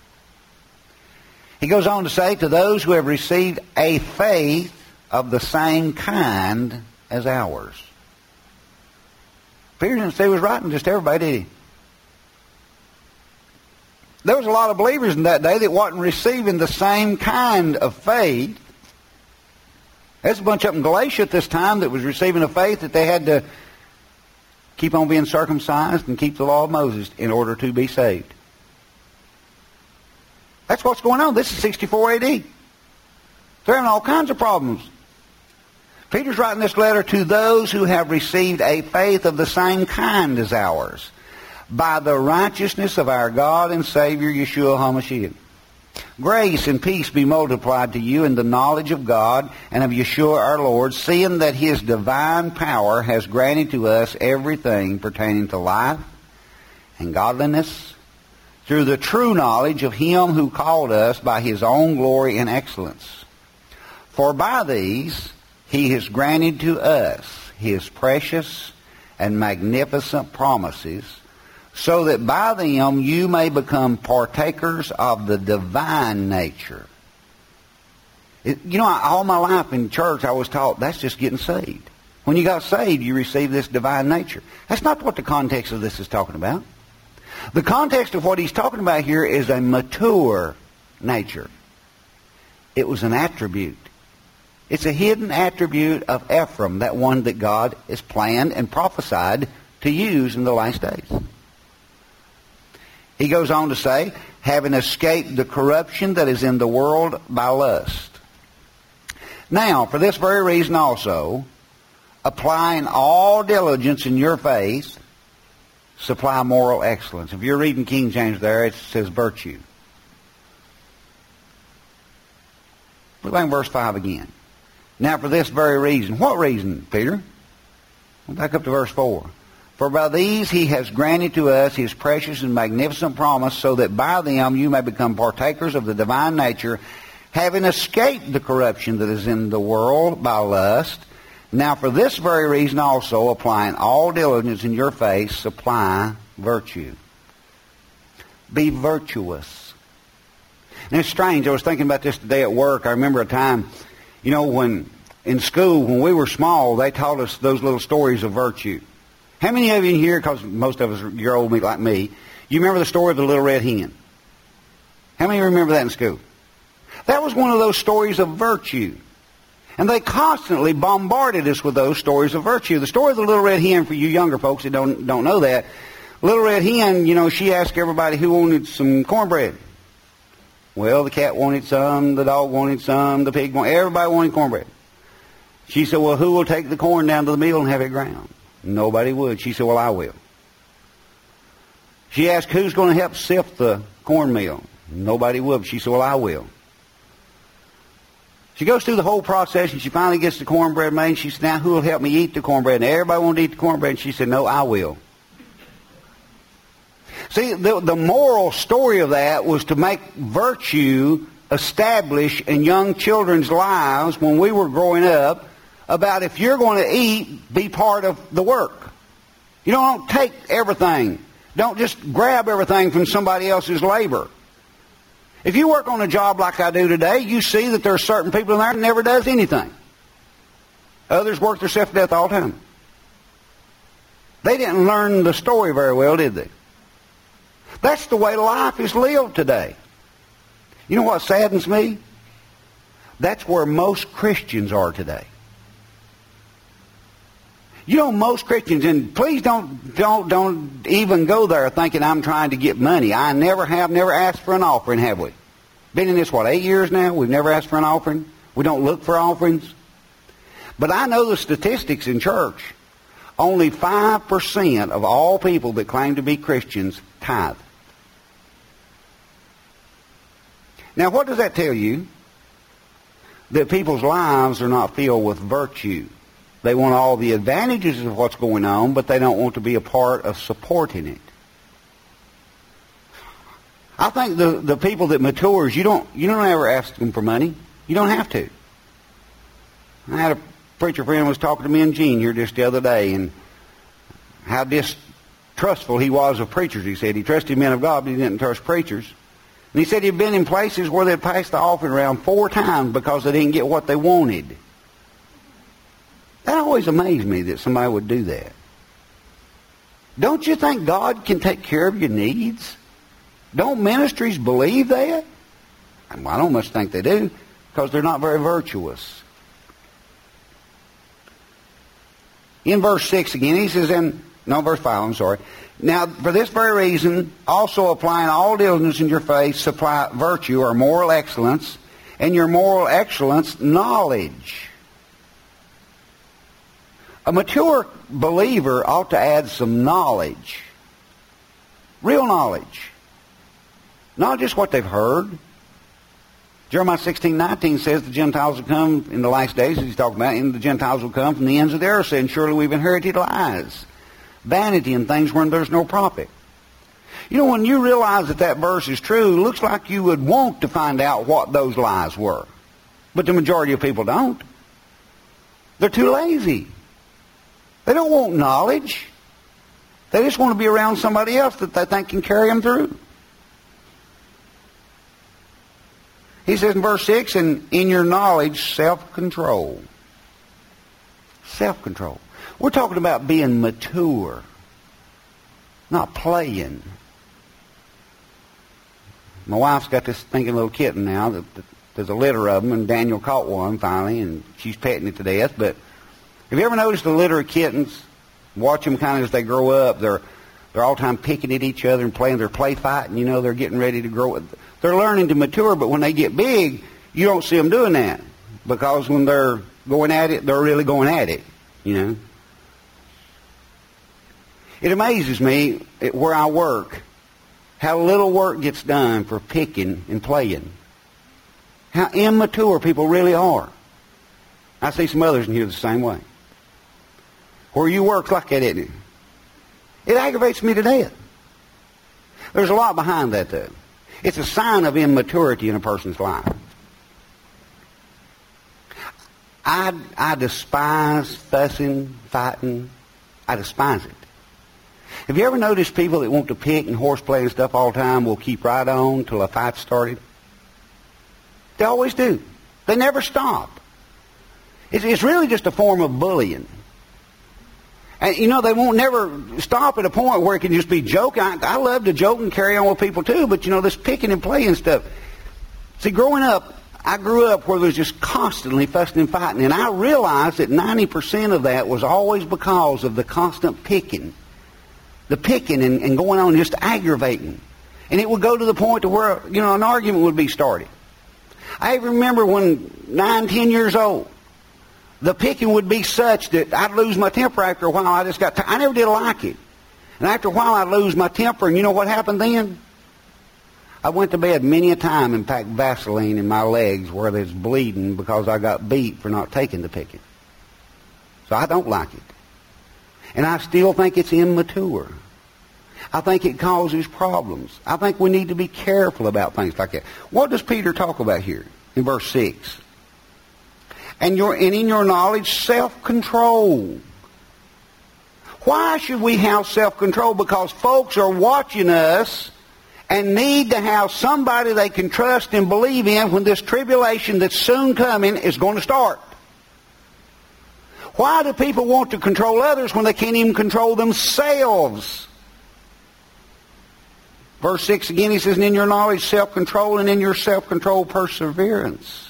He goes on to say, to those who have received a faith of the same kind as ours. Peter didn't say he was writing just everybody, did he? There was a lot of believers in that day that wasn't receiving the same kind of faith. There's a bunch up in Galatia at this time that was receiving a faith that they had to keep on being circumcised and keep the law of Moses in order to be saved. That's what's going on. This is 64 AD. They're having all kinds of problems. Peter's writing this letter to those who have received a faith of the same kind as ours, by the righteousness of our God and Savior, Yeshua HaMashiach. Grace and peace be multiplied to you in the knowledge of God and of Yeshua our Lord, seeing that His divine power has granted to us everything pertaining to life and godliness through the true knowledge of Him who called us by His own glory and excellence. For by these He has granted to us His precious and magnificent promises, so that by them you may become partakers of the divine nature. All my life in church I was taught that's just getting saved. When you got saved, you received this divine nature. That's not what the context of this is talking about. The context of what he's talking about here is a mature nature. It was an attribute. It's a hidden attribute of Ephraim, that one that God has planned and prophesied to use in the last days. He goes on to say, having escaped the corruption that is in the world by lust. Now, for this very reason also, applying all diligence in your faith, supply moral excellence. If you're reading King James there, it says virtue. Look back in verse 5 again. Now for this very reason. What reason, Peter? Back up to verse 4. For by these he has granted to us his precious and magnificent promise, so that by them you may become partakers of the divine nature, having escaped the corruption that is in the world by lust. Now for this very reason also, applying all diligence in your faith, supply virtue. Be virtuous. And it's strange. I was thinking about this today at work. I remember a time, when in school, when we were small, they taught us those little stories of virtue. How many of you in here, because most of us, you're old like me, you remember the story of the little red hen? How many remember that in school? That was one of those stories of virtue. And they constantly bombarded us with those stories of virtue. The story of the little red hen, for you younger folks that don't know that, little red hen, she asked everybody who wanted some cornbread. Well, the cat wanted some, the dog wanted some, the pig wanted, everybody wanted cornbread. She said, well, who will take the corn down to the mill and have it ground? Nobody would. She said, well, I will. She asked, who's going to help sift the cornmeal? Nobody would. She said, well, I will. She goes through the whole process, and she finally gets the cornbread made, and she said, now who will help me eat the cornbread? And everybody wanted to eat the cornbread, and she said, no, I will. See, the moral story of that was to make virtue establish in young children's lives when we were growing up about if you're going to eat, be part of the work. You don't take everything. Don't just grab everything from somebody else's labor. If you work on a job like I do today, you see that there are certain people in there that never does anything. Others work themselves to death all the time. They didn't learn the story very well, did they? That's the way life is lived today. You know what saddens me? That's where most Christians are today. Most Christians, and please don't even go there thinking I'm trying to get money. I never asked for an offering, have we? Been in this, 8 years now? We've never asked for an offering. We don't look for offerings. But I know the statistics in church. Only 5% of all people that claim to be Christians tithe. Now, what does that tell you? That people's lives are not filled with virtue. They want all the advantages of what's going on, but they don't want to be a part of supporting it. I think the people that matures, you don't ever ask them for money. You don't have to. I had a preacher friend was talking to me and Gene here just the other day, and how distrustful he was of preachers. He said he trusted men of God, but he didn't trust preachers. And he said he'd been in places where they'd passed the offering around 4 times because they didn't get what they wanted. That always amazed me that somebody would do that. Don't you think God can take care of your needs? Don't ministries believe that? Well, I don't much think they do, because they're not very virtuous. In verse 6 again, he says, verse 5, I'm sorry. Now, for this very reason, also applying all diligence in your faith, supply virtue or moral excellence, and your moral excellence, knowledge. A mature believer ought to add some knowledge. Real knowledge. Not just what they've heard. Jeremiah 16:19 says the Gentiles will come in the last days, as he's talking about, and the Gentiles will come from the ends of the earth, saying, surely we've inherited lies, vanity, and things wherein there's no profit. When you realize that verse is true, it looks like you would want to find out what those lies were. But the majority of people don't. They're too lazy. They don't want knowledge. They just want to be around somebody else that they think can carry them through. He says in verse 6, and in your knowledge, self-control. Self-control. We're talking about being mature, not playing. My wife's got this thinking little kitten now. That there's a litter of them, and Daniel caught one finally, and she's petting it to death. But have you ever noticed a litter of kittens? Watch them kind of as they grow up. They're all the time picking at each other and playing. They're play fighting. You know, they're getting ready to grow. They're learning to mature, but when they get big, you don't see them doing that. Because when they're going at it, they're really going at it, you know. It amazes me where I work, how little work gets done for picking and playing. How immature people really are. I see some others in here the same way. Where you work's like that, isn't it? It aggravates me to death. There's a lot behind that, though. It's a sign of immaturity in a person's life. I despise fussing, fighting. I despise it. Have you ever noticed people that want to pick and horseplay and stuff all the time will keep right on till a fight started? They always do. They never stop. It's really just a form of bullying. And, you know, they won't never stop at a point where it can just be joking. I love to joke and carry on with people, too, but, you know, this picking and playing stuff. See, growing up, I grew up where there was just constantly fussing and fighting, and I realized that 90% of that was always because of the constant picking. The picking and going on and just aggravating. And it would go to the point to where, you know, an argument would be started. I remember when 9, 10 years old, the picking would be such that I'd lose my temper after a while. I never did like it. And after a while, I'd lose my temper. And you know what happened then? I went to bed many a time and packed Vaseline in my legs where there's bleeding because I got beat for not taking the picking. So I don't like it. And I still think it's immature. I think it causes problems. I think we need to be careful about things like that. What does Peter talk about here in verse 6? And in your knowledge, self-control. Why should we have self-control? Because folks are watching us and need to have somebody they can trust and believe in when this tribulation that's soon coming is going to start. Why do people want to control others when they can't even control themselves? Verse 6 again, he says, and in your knowledge, self-control, and in your self-control, perseverance.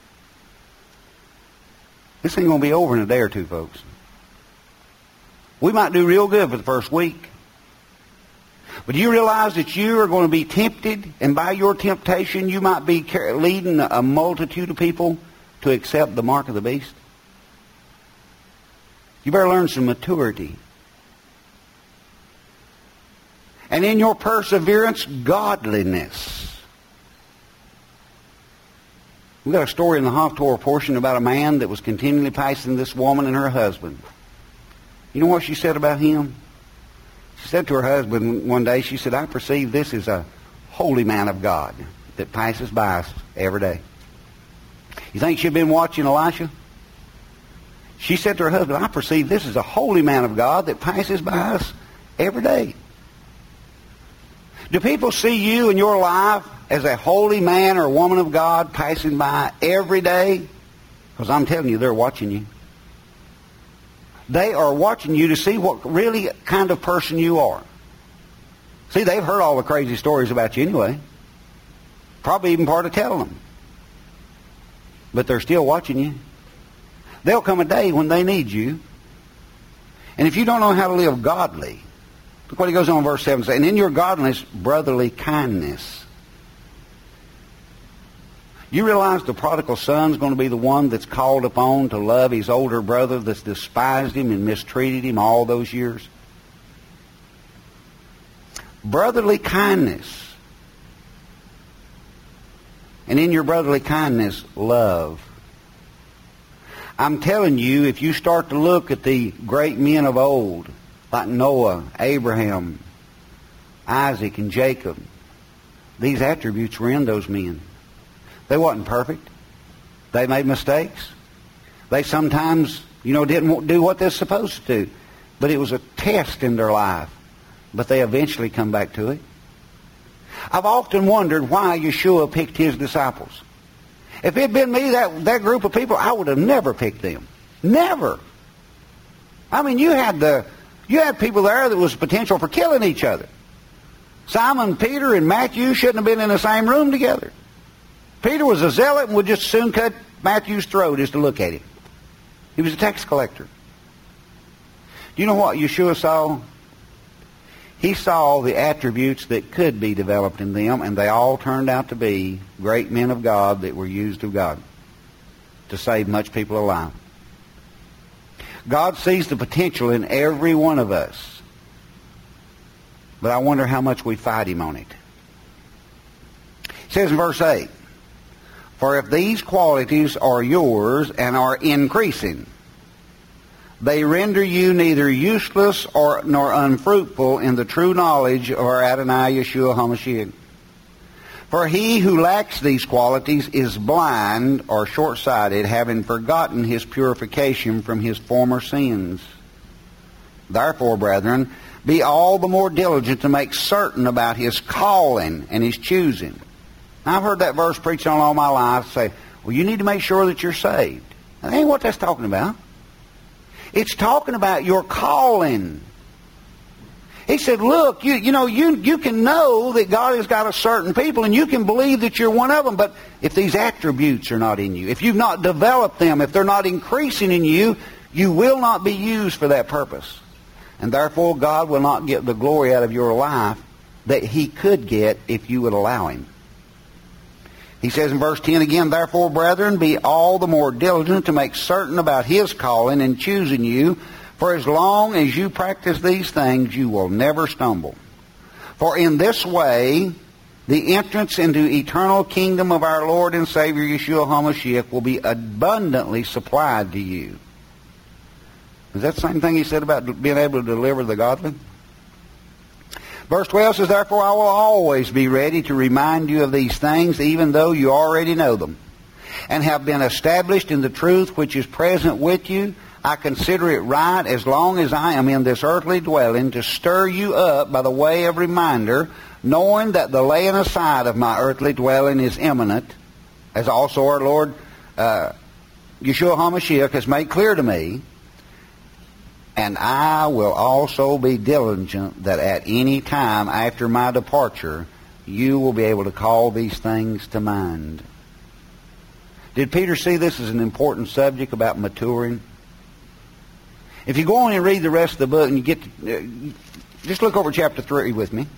This ain't going to be over in a day or two, folks. We might do real good for the first week. But do you realize that you are going to be tempted, and by your temptation, you might be leading a multitude of people to accept the mark of the beast? You better learn some maturity. And in your perseverance, godliness. We've got a story in the Haftorah portion about a man that was continually passing this woman and her husband. You know what she said about him? She said to her husband one day, she said, I perceive this is a holy man of God that passes by us every day. You think she'd been watching Elisha? She said to her husband, I perceive this is a holy man of God that passes by us every day. Do people see you in your life as a holy man or woman of God passing by every day? Because I'm telling you, they're watching you. They are watching you to see what really kind of person you are. See, they've heard all the crazy stories about you anyway. Probably even part of telling them. But they're still watching you. There'll come a day when they need you. And if you don't know how to live godly, look what he goes on in verse 7 saying, and in your godliness, brotherly kindness. You realize the prodigal son's going to be the one that's called upon to love his older brother that's despised him and mistreated him all those years? Brotherly kindness. And in your brotherly kindness, love. I'm telling you, if you start to look at the great men of old, like Noah, Abraham, Isaac, and Jacob, these attributes were in those men. They wasn't perfect. They made mistakes. They sometimes, didn't do what they're supposed to do. But it was a test in their life but they eventually come back to it. I've often wondered why Yeshua picked his disciples. If it had been me, that group of people, I would have never picked them. Never. I mean, you had people there that was potential for killing each other. Simon, Peter, and Matthew shouldn't have been in the same room together. Peter was a zealot and would just soon cut Matthew's throat just to look at him. He was a tax collector. Do you know what Yeshua saw? He saw the attributes that could be developed in them, and they all turned out to be great men of God that were used of God to save much people alive. God sees the potential in every one of us, but I wonder how much we fight Him on it. It says in verse 8, "For if these qualities are yours and are increasing, they render you neither useless nor unfruitful in the true knowledge of our Adonai Yeshua HaMashiach. For he who lacks these qualities is blind or short-sighted, having forgotten his purification from his former sins. Therefore, brethren, be all the more diligent to make certain about his calling and his choosing." Now, I've heard that verse preached on all my life, say, well, you need to make sure that you're saved. That ain't what that's talking about. It's talking about your calling. He said, look, you can know that God has got a certain people, and you can believe that you're one of them, but if these attributes are not in you, if you've not developed them, if they're not increasing in you, you will not be used for that purpose. And therefore, God will not get the glory out of your life that He could get if you would allow Him. He says in verse 10 again, "Therefore, brethren, be all the more diligent to make certain about His calling and choosing you. For as long as you practice these things, you will never stumble. For in this way, the entrance into eternal kingdom of our Lord and Savior Yeshua HaMashiach will be abundantly supplied to you." Is that the same thing He said about being able to deliver the godly? Verse 12 says, "Therefore I will always be ready to remind you of these things, even though you already know them, and have been established in the truth which is present with you. I consider it right, as long as I am in this earthly dwelling, to stir you up by the way of reminder, knowing that the laying aside of my earthly dwelling is imminent, as also our Lord Yeshua HaMashiach has made clear to me. And I will also be diligent that at any time after my departure, you will be able to call these things to mind." Did Peter see this as an important subject about maturing? If you go on and read the rest of the book, and you get to, just look over chapter 3 with me.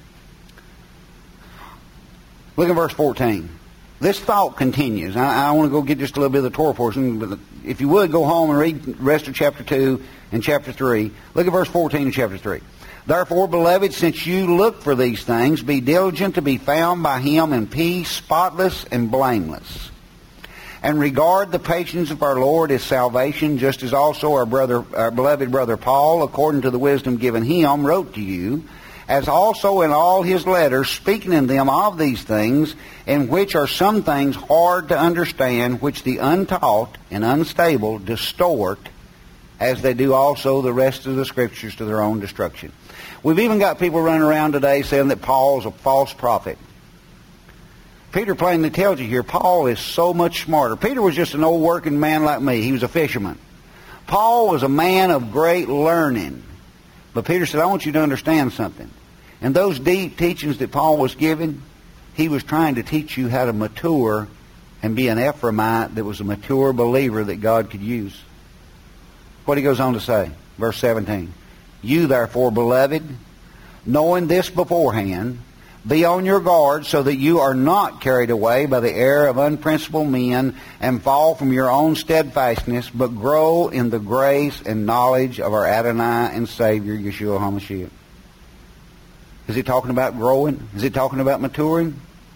Look at verse 14. This thought continues. I want to go get just a little bit of the Torah portion, but if you would, go home and read the rest of chapter 2 and chapter 3. Look at verse 14 in chapter 3. "Therefore, beloved, since you look for these things, be diligent to be found by Him in peace, spotless and blameless. And regard the patience of our Lord as salvation, just as also our beloved brother Paul, according to the wisdom given him, wrote to you, as also in all his letters, speaking in them of these things, in which are some things hard to understand, which the untaught and unstable distort, as they do also the rest of the Scriptures to their own destruction." We've even got people running around today saying that Paul's a false prophet. Peter plainly tells you here, Paul is so much smarter. Peter was just an old working man like me. He was a fisherman. Paul was a man of great learning. But Peter said, I want you to understand something. And those deep teachings that Paul was giving, he was trying to teach you how to mature and be an Ephraimite that was a mature believer that God could use. What he goes on to say, verse 17, "You therefore, beloved, knowing this beforehand, be on your guard so that you are not carried away by the error of unprincipled men and fall from your own steadfastness, but grow in the grace and knowledge of our Adonai and Savior, Yeshua HaMashiach." Is he talking about growing? Is he talking about maturing?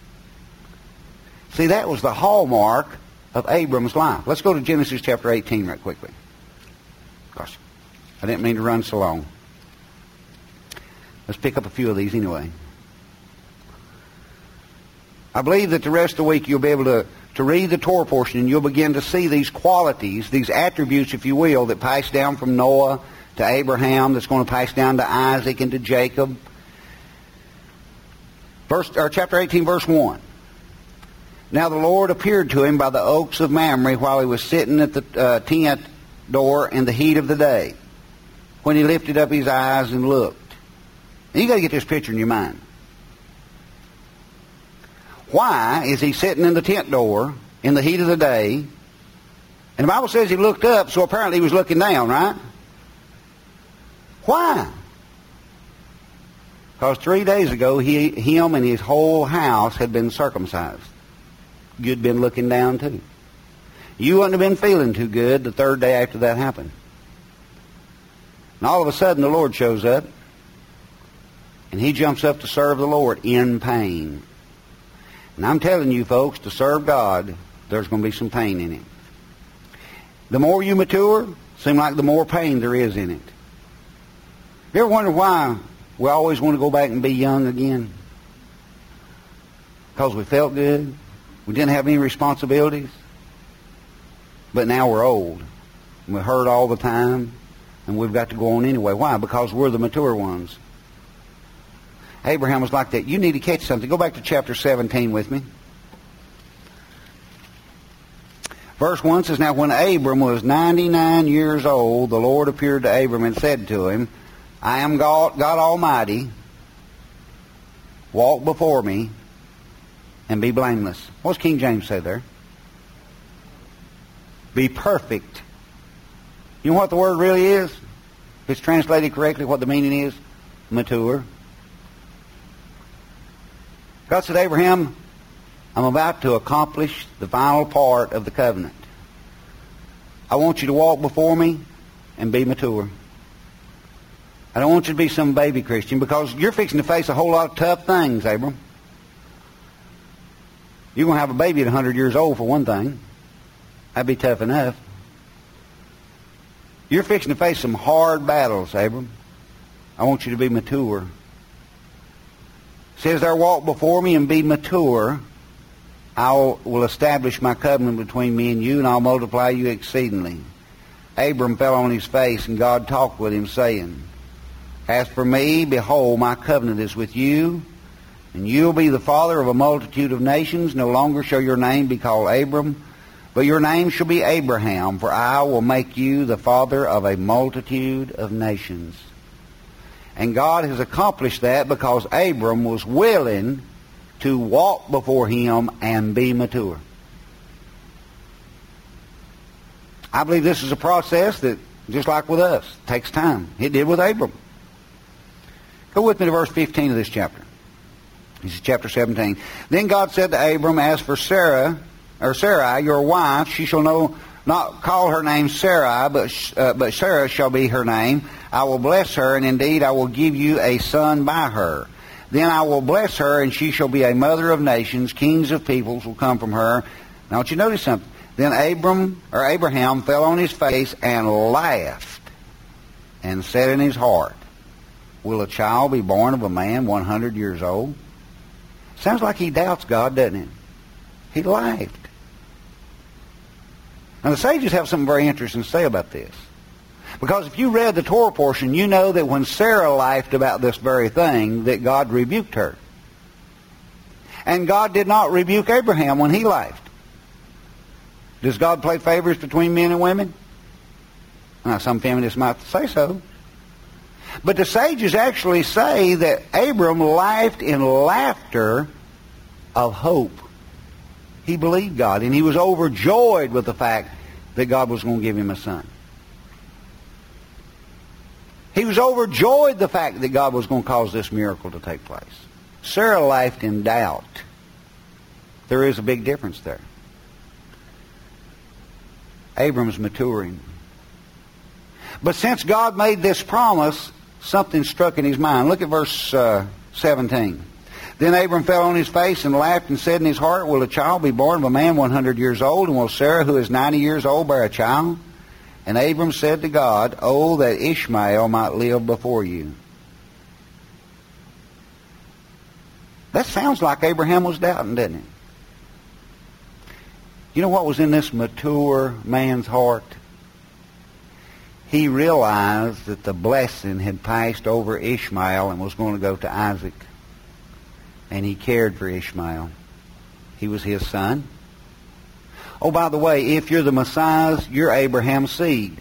See, that was the hallmark of Abram's life. Let's go to Genesis chapter 18 right quickly. Gosh, I didn't mean to run so long. Let's pick up a few of these anyway. I believe that the rest of the week you'll be able to read the Torah portion, and you'll begin to see these qualities, these attributes, if you will, that pass down from Noah to Abraham, that's going to pass down to Isaac and to Jacob. Chapter 18, verse 1. Now the Lord appeared to him by the oaks of Mamre while he was sitting at the tent door in the heat of the day, when he lifted up his eyes and looked. And you got to get this picture in your mind. Why is he sitting in the tent door in the heat of the day? And the Bible says he looked up, so apparently he was looking down, right? Why? Because 3 days ago, him and his whole house had been circumcised. You'd been looking down too. You wouldn't have been feeling too good the third day after that happened. And all of a sudden the Lord shows up, and he jumps up to serve the Lord in pain. And I'm telling you folks, to serve God, there's going to be some pain in it. The more you mature, seems like the more pain there is in it. You ever wonder why we always want to go back and be young again? Because we felt good. We didn't have any responsibilities. But now we're old. And we're hurt all the time. And we've got to go on anyway. Why? Because we're the mature ones. Abraham was like that. You need to catch something. Go back to chapter 17 with me. Verse 1 says, Now when Abram was 99 years old, the Lord appeared to Abram and said to him, I am God Almighty. Walk before me and be blameless. What's King James say there? Be perfect. You know what the word really is? If it's translated correctly, what the meaning is? Mature. God said, Abraham, I'm about to accomplish the final part of the covenant. I want you to walk before me and be mature. I don't want you to be some baby Christian, because you're fixing to face a whole lot of tough things, Abram. You're going to have a baby at 100 years old, for one thing. That'd be tough enough. You're fixing to face some hard battles, Abram. I want you to be mature. It says there, walk before me and be mature. I will establish my covenant between me and you, and I'll multiply you exceedingly. Abram fell on his face, and God talked with him, saying, As for me, behold, my covenant is with you, and you'll be the father of a multitude of nations. No longer shall your name be called Abram, but your name shall be Abraham, for I will make you the father of a multitude of nations. And God has accomplished that because Abram was willing to walk before him and be mature. I believe this is a process that, just like with us, takes time. It did with Abram. Go with me to verse 15 of this chapter. This is chapter 17. Then God said to Abram, As for Sarai, your wife, she shall not call her name Sarai, but Sarah shall be her name. I will bless her, and indeed I will give you a son by her. Then I will bless her, and she shall be a mother of nations. Kings of peoples will come from her. Now, I want you to notice something. Then Abraham fell on his face and laughed, and said in his heart, Will a child be born of a man 100 years old? Sounds like he doubts God, doesn't it? He laughed. Now, the sages have something very interesting to say about this. Because if you read the Torah portion, you know that when Sarah laughed about this very thing, that God rebuked her. And God did not rebuke Abraham when he laughed. Does God play favorites between men and women? Now, some feminists might say so. But the sages actually say that Abram laughed in laughter of hope. He believed God, and he was overjoyed with the fact that God was going to give him a son. He was overjoyed the fact that God was going to cause this miracle to take place. Sarah laughed in doubt. There is a big difference there. Abram's maturing. But since God made this promise, something struck in his mind. Look at verse 17. Then Abram fell on his face and laughed and said in his heart, Will a child be born of a man 100 years old? And will Sarah, who is 90 years old, bear a child? And Abram said to God, Oh, that Ishmael might live before you. That sounds like Abraham was doubting, doesn't it? You know what was in this mature man's heart? He realized that the blessing had passed over Ishmael and was going to go to Isaac. and he cared for Ishmael. He was his son. Oh, by the way, if you're the Messiah, you're Abraham's seed.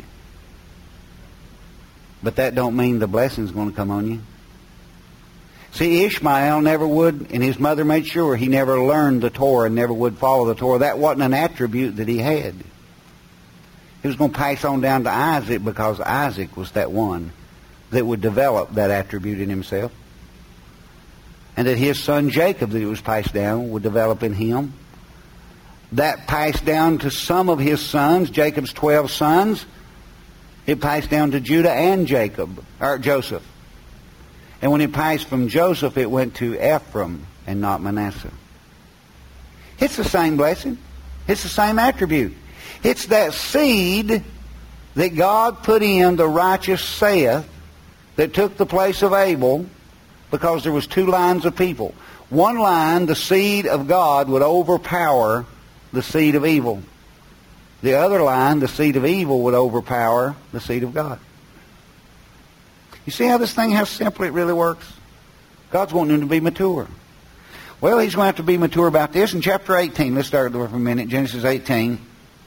But that don't mean the blessing's going to come on you. See, Ishmael never would, and his mother made sure he never learned the Torah and never would follow the Torah. That wasn't an attribute that he had. He was going to pass on down to Isaac because Isaac was that one that would develop that attribute in himself. And that his son Jacob that it was passed down would develop in him. That passed down to some of his sons, Jacob's 12 sons. It passed down to Judah and Joseph. And when it passed from Joseph, it went to Ephraim and not Manasseh. It's the same blessing. It's the same attribute. It's that seed that God put in the righteous saith that took the place of Abel, because there was two lines of people. One line, the seed of God, would overpower the seed of evil. The other line, the seed of evil, would overpower the seed of God. You see how this thing, how simple it really works? God's wanting him to be mature. Well, he's going to have to be mature about this. In chapter 18, let's start there for a minute, Genesis 18.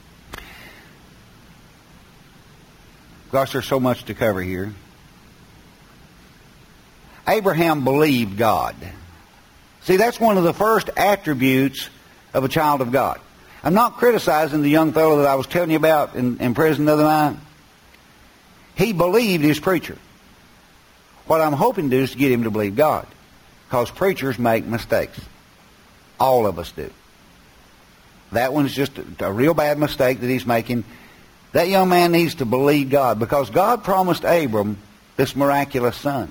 Gosh, there's so much to cover here. Abraham believed God. See, that's one of the first attributes of a child of God. I'm not criticizing the young fellow that I was telling you about in prison the other night. He believed his preacher. What I'm hoping to do is to get him to believe God. Because preachers make mistakes. All of us do. That one's just a real bad mistake that he's making. That young man needs to believe God, because God promised Abram this miraculous son.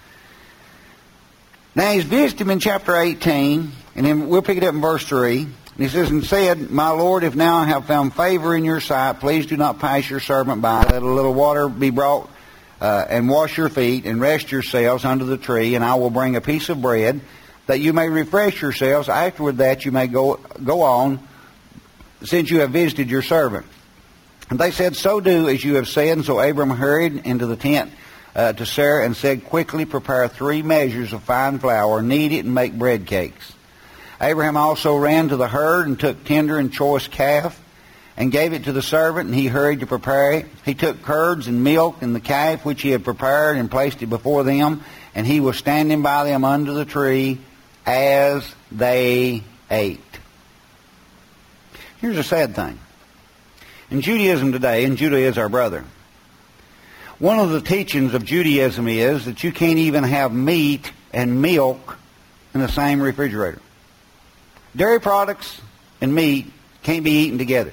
Now he's visited him in chapter 18, and then we'll pick it up in verse 3. And he says, and said, My Lord, if now I have found favor in your sight, please do not pass your servant by. Let a little water be brought, and wash your feet, and rest yourselves under the tree, and I will bring a piece of bread, that you may refresh yourselves. Afterward that you may go on, since you have visited your servant. And they said, So do as you have said. And so Abram hurried into the tent to Sarah and said, Quickly prepare 3 measures of fine flour, knead it, and make bread cakes. Abraham also ran to the herd and took tender and choice calf and gave it to the servant, and he hurried to prepare it. He took curds and milk and the calf which he had prepared and placed it before them, and he was standing by them under the tree as they ate. Here's a sad thing. In Judaism today, and Judah is our brother, one of the teachings of Judaism is that you can't even have meat and milk in the same refrigerator. Dairy products and meat can't be eaten together.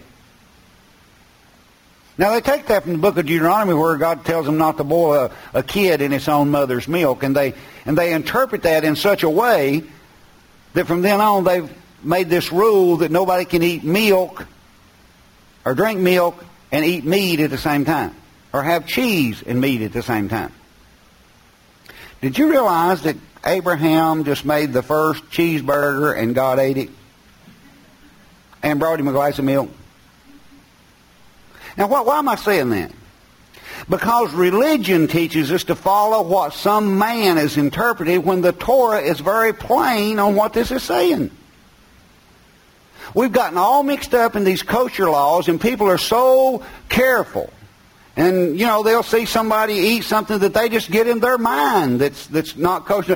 Now they take that from the book of Deuteronomy, where God tells them not to boil a kid in its own mother's milk, and they interpret that in such a way that from then on they've made this rule that nobody can eat milk or drink milk and eat meat at the same time, or have cheese and meat at the same time. Did you realize that Abraham just made the first cheeseburger and God ate it and brought him a glass of milk? Now, why am I saying that? Because religion teaches us to follow what some man has interpreted when the Torah is very plain on what this is saying. We've gotten all mixed up in these kosher laws, and people are so careful. And, they'll see somebody eat something that they just get in their mind that's not kosher.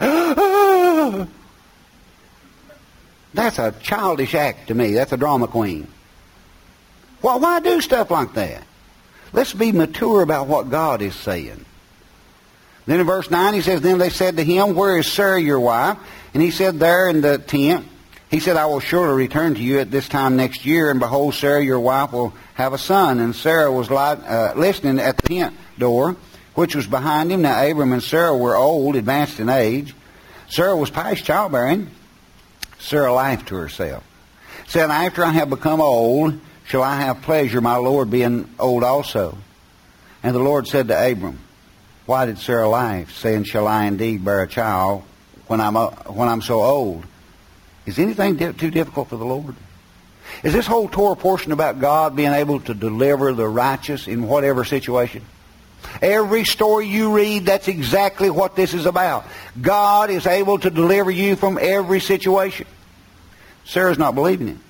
That's a childish act to me. That's a drama queen. Well, why do stuff like that? Let's be mature about what God is saying. Then in verse 9 he says, Then they said to him, Where is Sarah your wife? And he said, There in the tent. He said, I will surely return to you at this time next year, and behold, Sarah your wife will have a son. And Sarah was listening at the tent door, which was behind him. Now Abram and Sarah were old, advanced in age. Sarah was past childbearing. Sarah laughed to herself, said, After I have become old, shall I have pleasure, my Lord being old also? And the Lord said to Abram, Why did Sarah laugh, saying, Shall I indeed bear a child when I'm so old? Is anything too difficult for the Lord? Is this whole Torah portion about God being able to deliver the righteous in whatever situation? Every story you read, that's exactly what this is about. God is able to deliver you from every situation. Sarah's not believing it.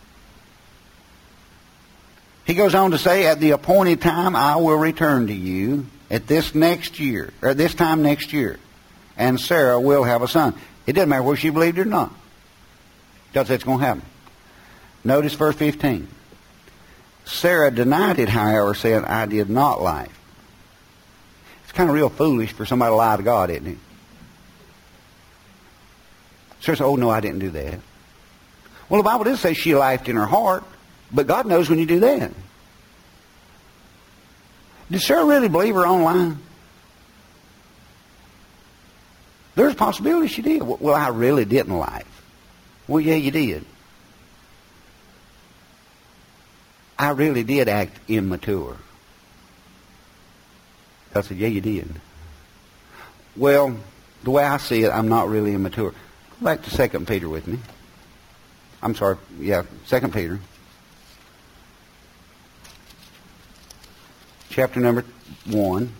He goes on to say, at the appointed time I will return to you at this next year, or this time next year, and Sarah will have a son. It doesn't matter whether she believed it or not. God said it's going to happen. Notice verse 15. Sarah denied it, however, saying, I did not lie. It's kind of real foolish for somebody to lie to God, isn't it? Sarah said, oh, no, I didn't do that. Well, the Bible does say she lied in her heart, but God knows when you do that. Did Sarah really believe her own lie? There's a possibility she did. Well, I really didn't lie. Well, yeah, you did. I really did act immature. I said, yeah, you did. Well, the way I see it, I'm not really immature. Go back to 2 Peter with me. I'm sorry, 2 Peter. Chapter number 1.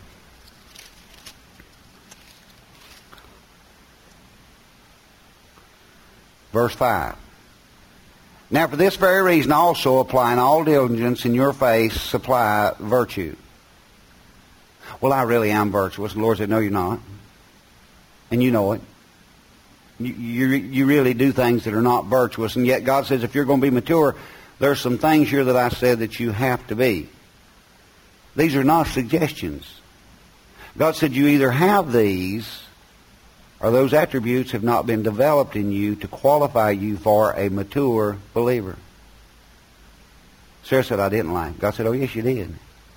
Verse 5. Now for this very reason also, applying all diligence in your faith, supply virtue. Well, I really am virtuous. The Lord said, no, you're not. And you know it. You really do things that are not virtuous. And yet God says if you're going to be mature, there's some things here that I said that you have to be. These are not suggestions. God said you either have these or those attributes have not been developed in you to qualify you for a mature believer. Sarah said, I didn't lie. God said, oh, yes, you did.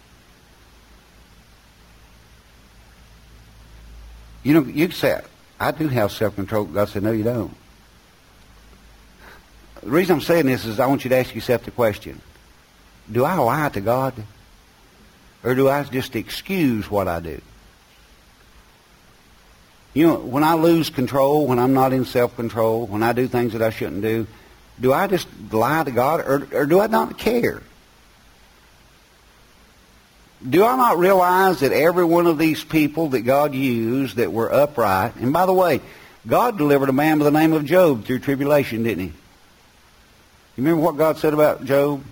You know, you say, I do have self-control. God said, no, you don't. The reason I'm saying this is I want you to ask yourself the question, do I lie to God? Or do I just excuse what I do? You know, when I lose control, when I'm not in self-control, when I do things that I shouldn't do I just lie to God or do I not care? Do I not realize that every one of these people that God used that were upright, and by the way, God delivered a man by the name of Job through tribulation, didn't he? You remember what God said about Job?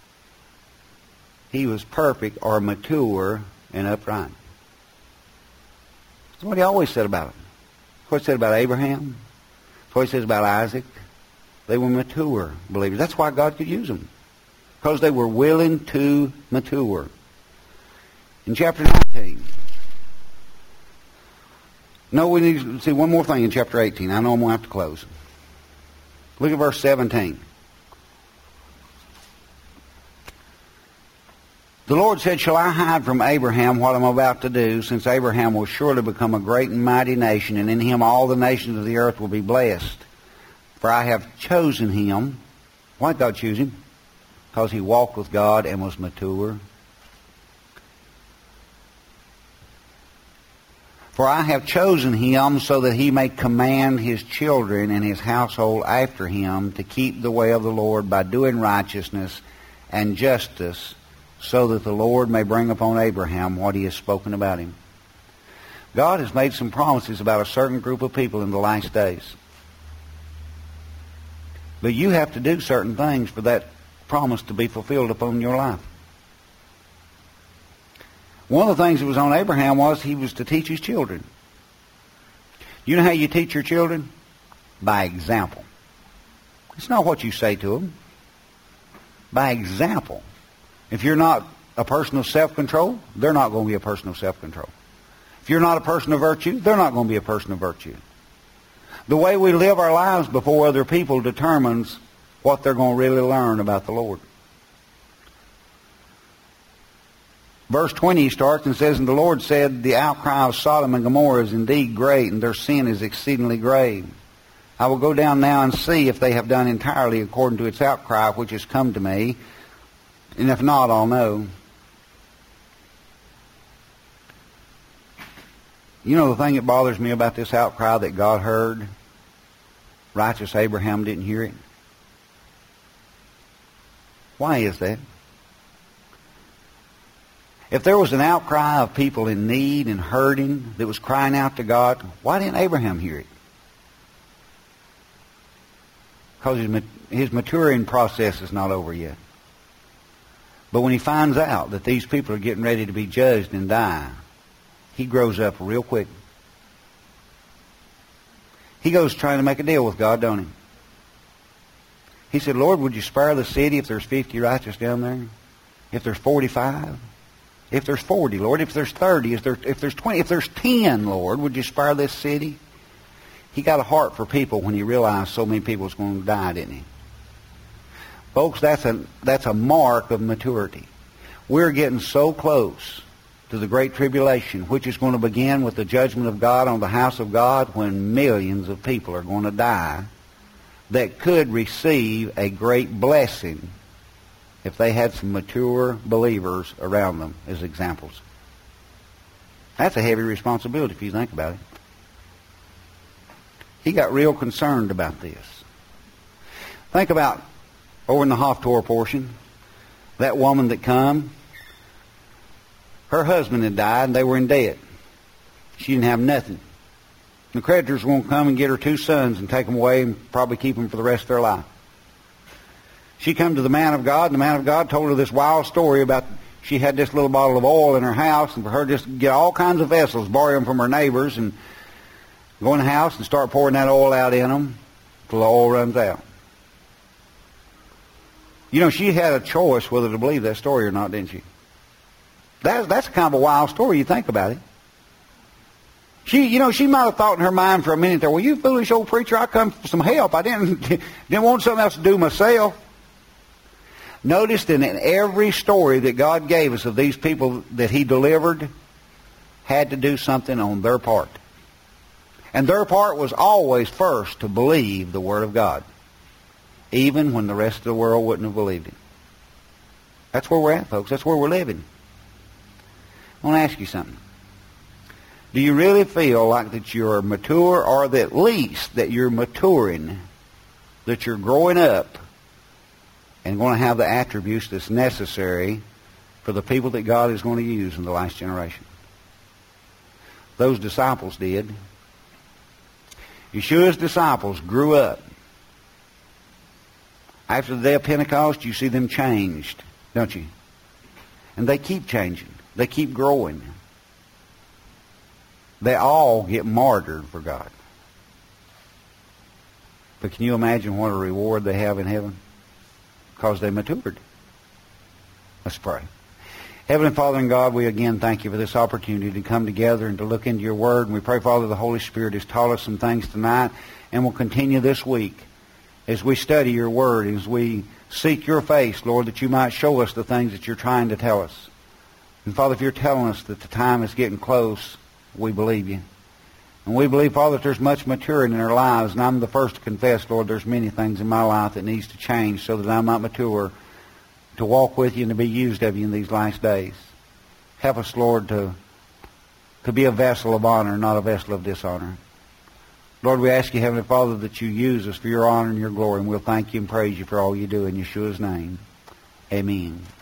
He was perfect or mature and upright. That's what he always said about him. That's what he said about Abraham. That's what he says about Isaac. They were mature believers. That's why God could use them. Because they were willing to mature. In chapter 19. No, we need to see one more thing in chapter 18. I know I'm going to have to close. Look at verse 17. The Lord said, shall I hide from Abraham what I'm about to do, since Abraham will surely become a great and mighty nation, and in him all the nations of the earth will be blessed. For I have chosen him. Why did God choose him? Because he walked with God and was mature. For I have chosen him so that he may command his children and his household after him to keep the way of the Lord by doing righteousness and justice, so that the Lord may bring upon Abraham what he has spoken about him. God has made some promises about a certain group of people in the last days. But you have to do certain things for that promise to be fulfilled upon your life. One of the things that was on Abraham was he was to teach his children. You know how you teach your children? By example. It's not what you say to them. By example. If you're not a person of self-control, they're not going to be a person of self-control. If you're not a person of virtue, they're not going to be a person of virtue. The way we live our lives before other people determines what they're going to really learn about the Lord. Verse 20 starts and says, and the Lord said, the outcry of Sodom and Gomorrah is indeed great, and their sin is exceedingly grave. I will go down now and see if they have done entirely according to its outcry which has come to me. And if not, I'll know. You know the thing that bothers me about this outcry that God heard? Righteous Abraham didn't hear it. Why is that? If there was an outcry of people in need and hurting that was crying out to God, why didn't Abraham hear it? Because his maturing process is not over yet. But when he finds out that these people are getting ready to be judged and die, he grows up real quick. He goes trying to make a deal with God, don't he? He said, Lord, would you spare the city if there's 50 righteous down there? If there's 45? If there's 40, Lord? If there's 30? If there's 20? If there's 10, Lord, would you spare this city? He got a heart for people when he realized so many people was going to die, didn't he? Folks, that's a mark of maturity. We're getting so close to the Great Tribulation, which is going to begin with the judgment of God on the house of God, when millions of people are going to die that could receive a great blessing if they had some mature believers around them as examples. That's a heavy responsibility if you think about it. He got real concerned about this. Think about over in the Haftorah portion, that woman that come, her husband had died and they were in debt. She didn't have nothing. The creditors were going to come and get her 2 sons and take them away and probably keep them for the rest of their life. She come to the man of God, and the man of God told her this wild story about she had this little bottle of oil in her house, and for her just to get all kinds of vessels, borrow them from her neighbors, and go in the house and start pouring that oil out in them till the oil runs out. You know, she had a choice whether to believe that story or not, didn't she? That's kind of a wild story, you think about it. She might have thought in her mind for a minute there, well, you foolish old preacher, I come for some help. I didn't want something else to do myself. Notice that in every story that God gave us of these people that He delivered, had to do something on their part. And their part was always first to believe the Word of God, even when the rest of the world wouldn't have believed it. That's where we're at, folks. That's where we're living. I want to ask you something. Do you really feel like that you're mature, or that at least that you're maturing, that you're growing up and going to have the attributes that's necessary for the people that God is going to use in the last generation? Those disciples did. Yeshua's disciples grew up. After the day of Pentecost, you see them changed, don't you? And they keep changing. They keep growing. They all get martyred for God. But can you imagine what a reward they have in heaven? Because they matured. Let's pray. Heavenly Father and God, we again thank you for this opportunity to come together and to look into your Word. And we pray, Father, the Holy Spirit has taught us some things tonight and will continue this week as we study your Word, as we seek your face, Lord, that you might show us the things that you're trying to tell us. And Father, if you're telling us that the time is getting close, we believe you. And we believe, Father, that there's much maturing in our lives. And I'm the first to confess, Lord, there's many things in my life that needs to change so that I might mature to walk with you and to be used of you in these last days. Help us, Lord, to be a vessel of honor, not a vessel of dishonor. Lord, we ask you, Heavenly Father, that you use us for your honor and your glory. And we'll thank you and praise you for all you do in Yeshua's name. Amen.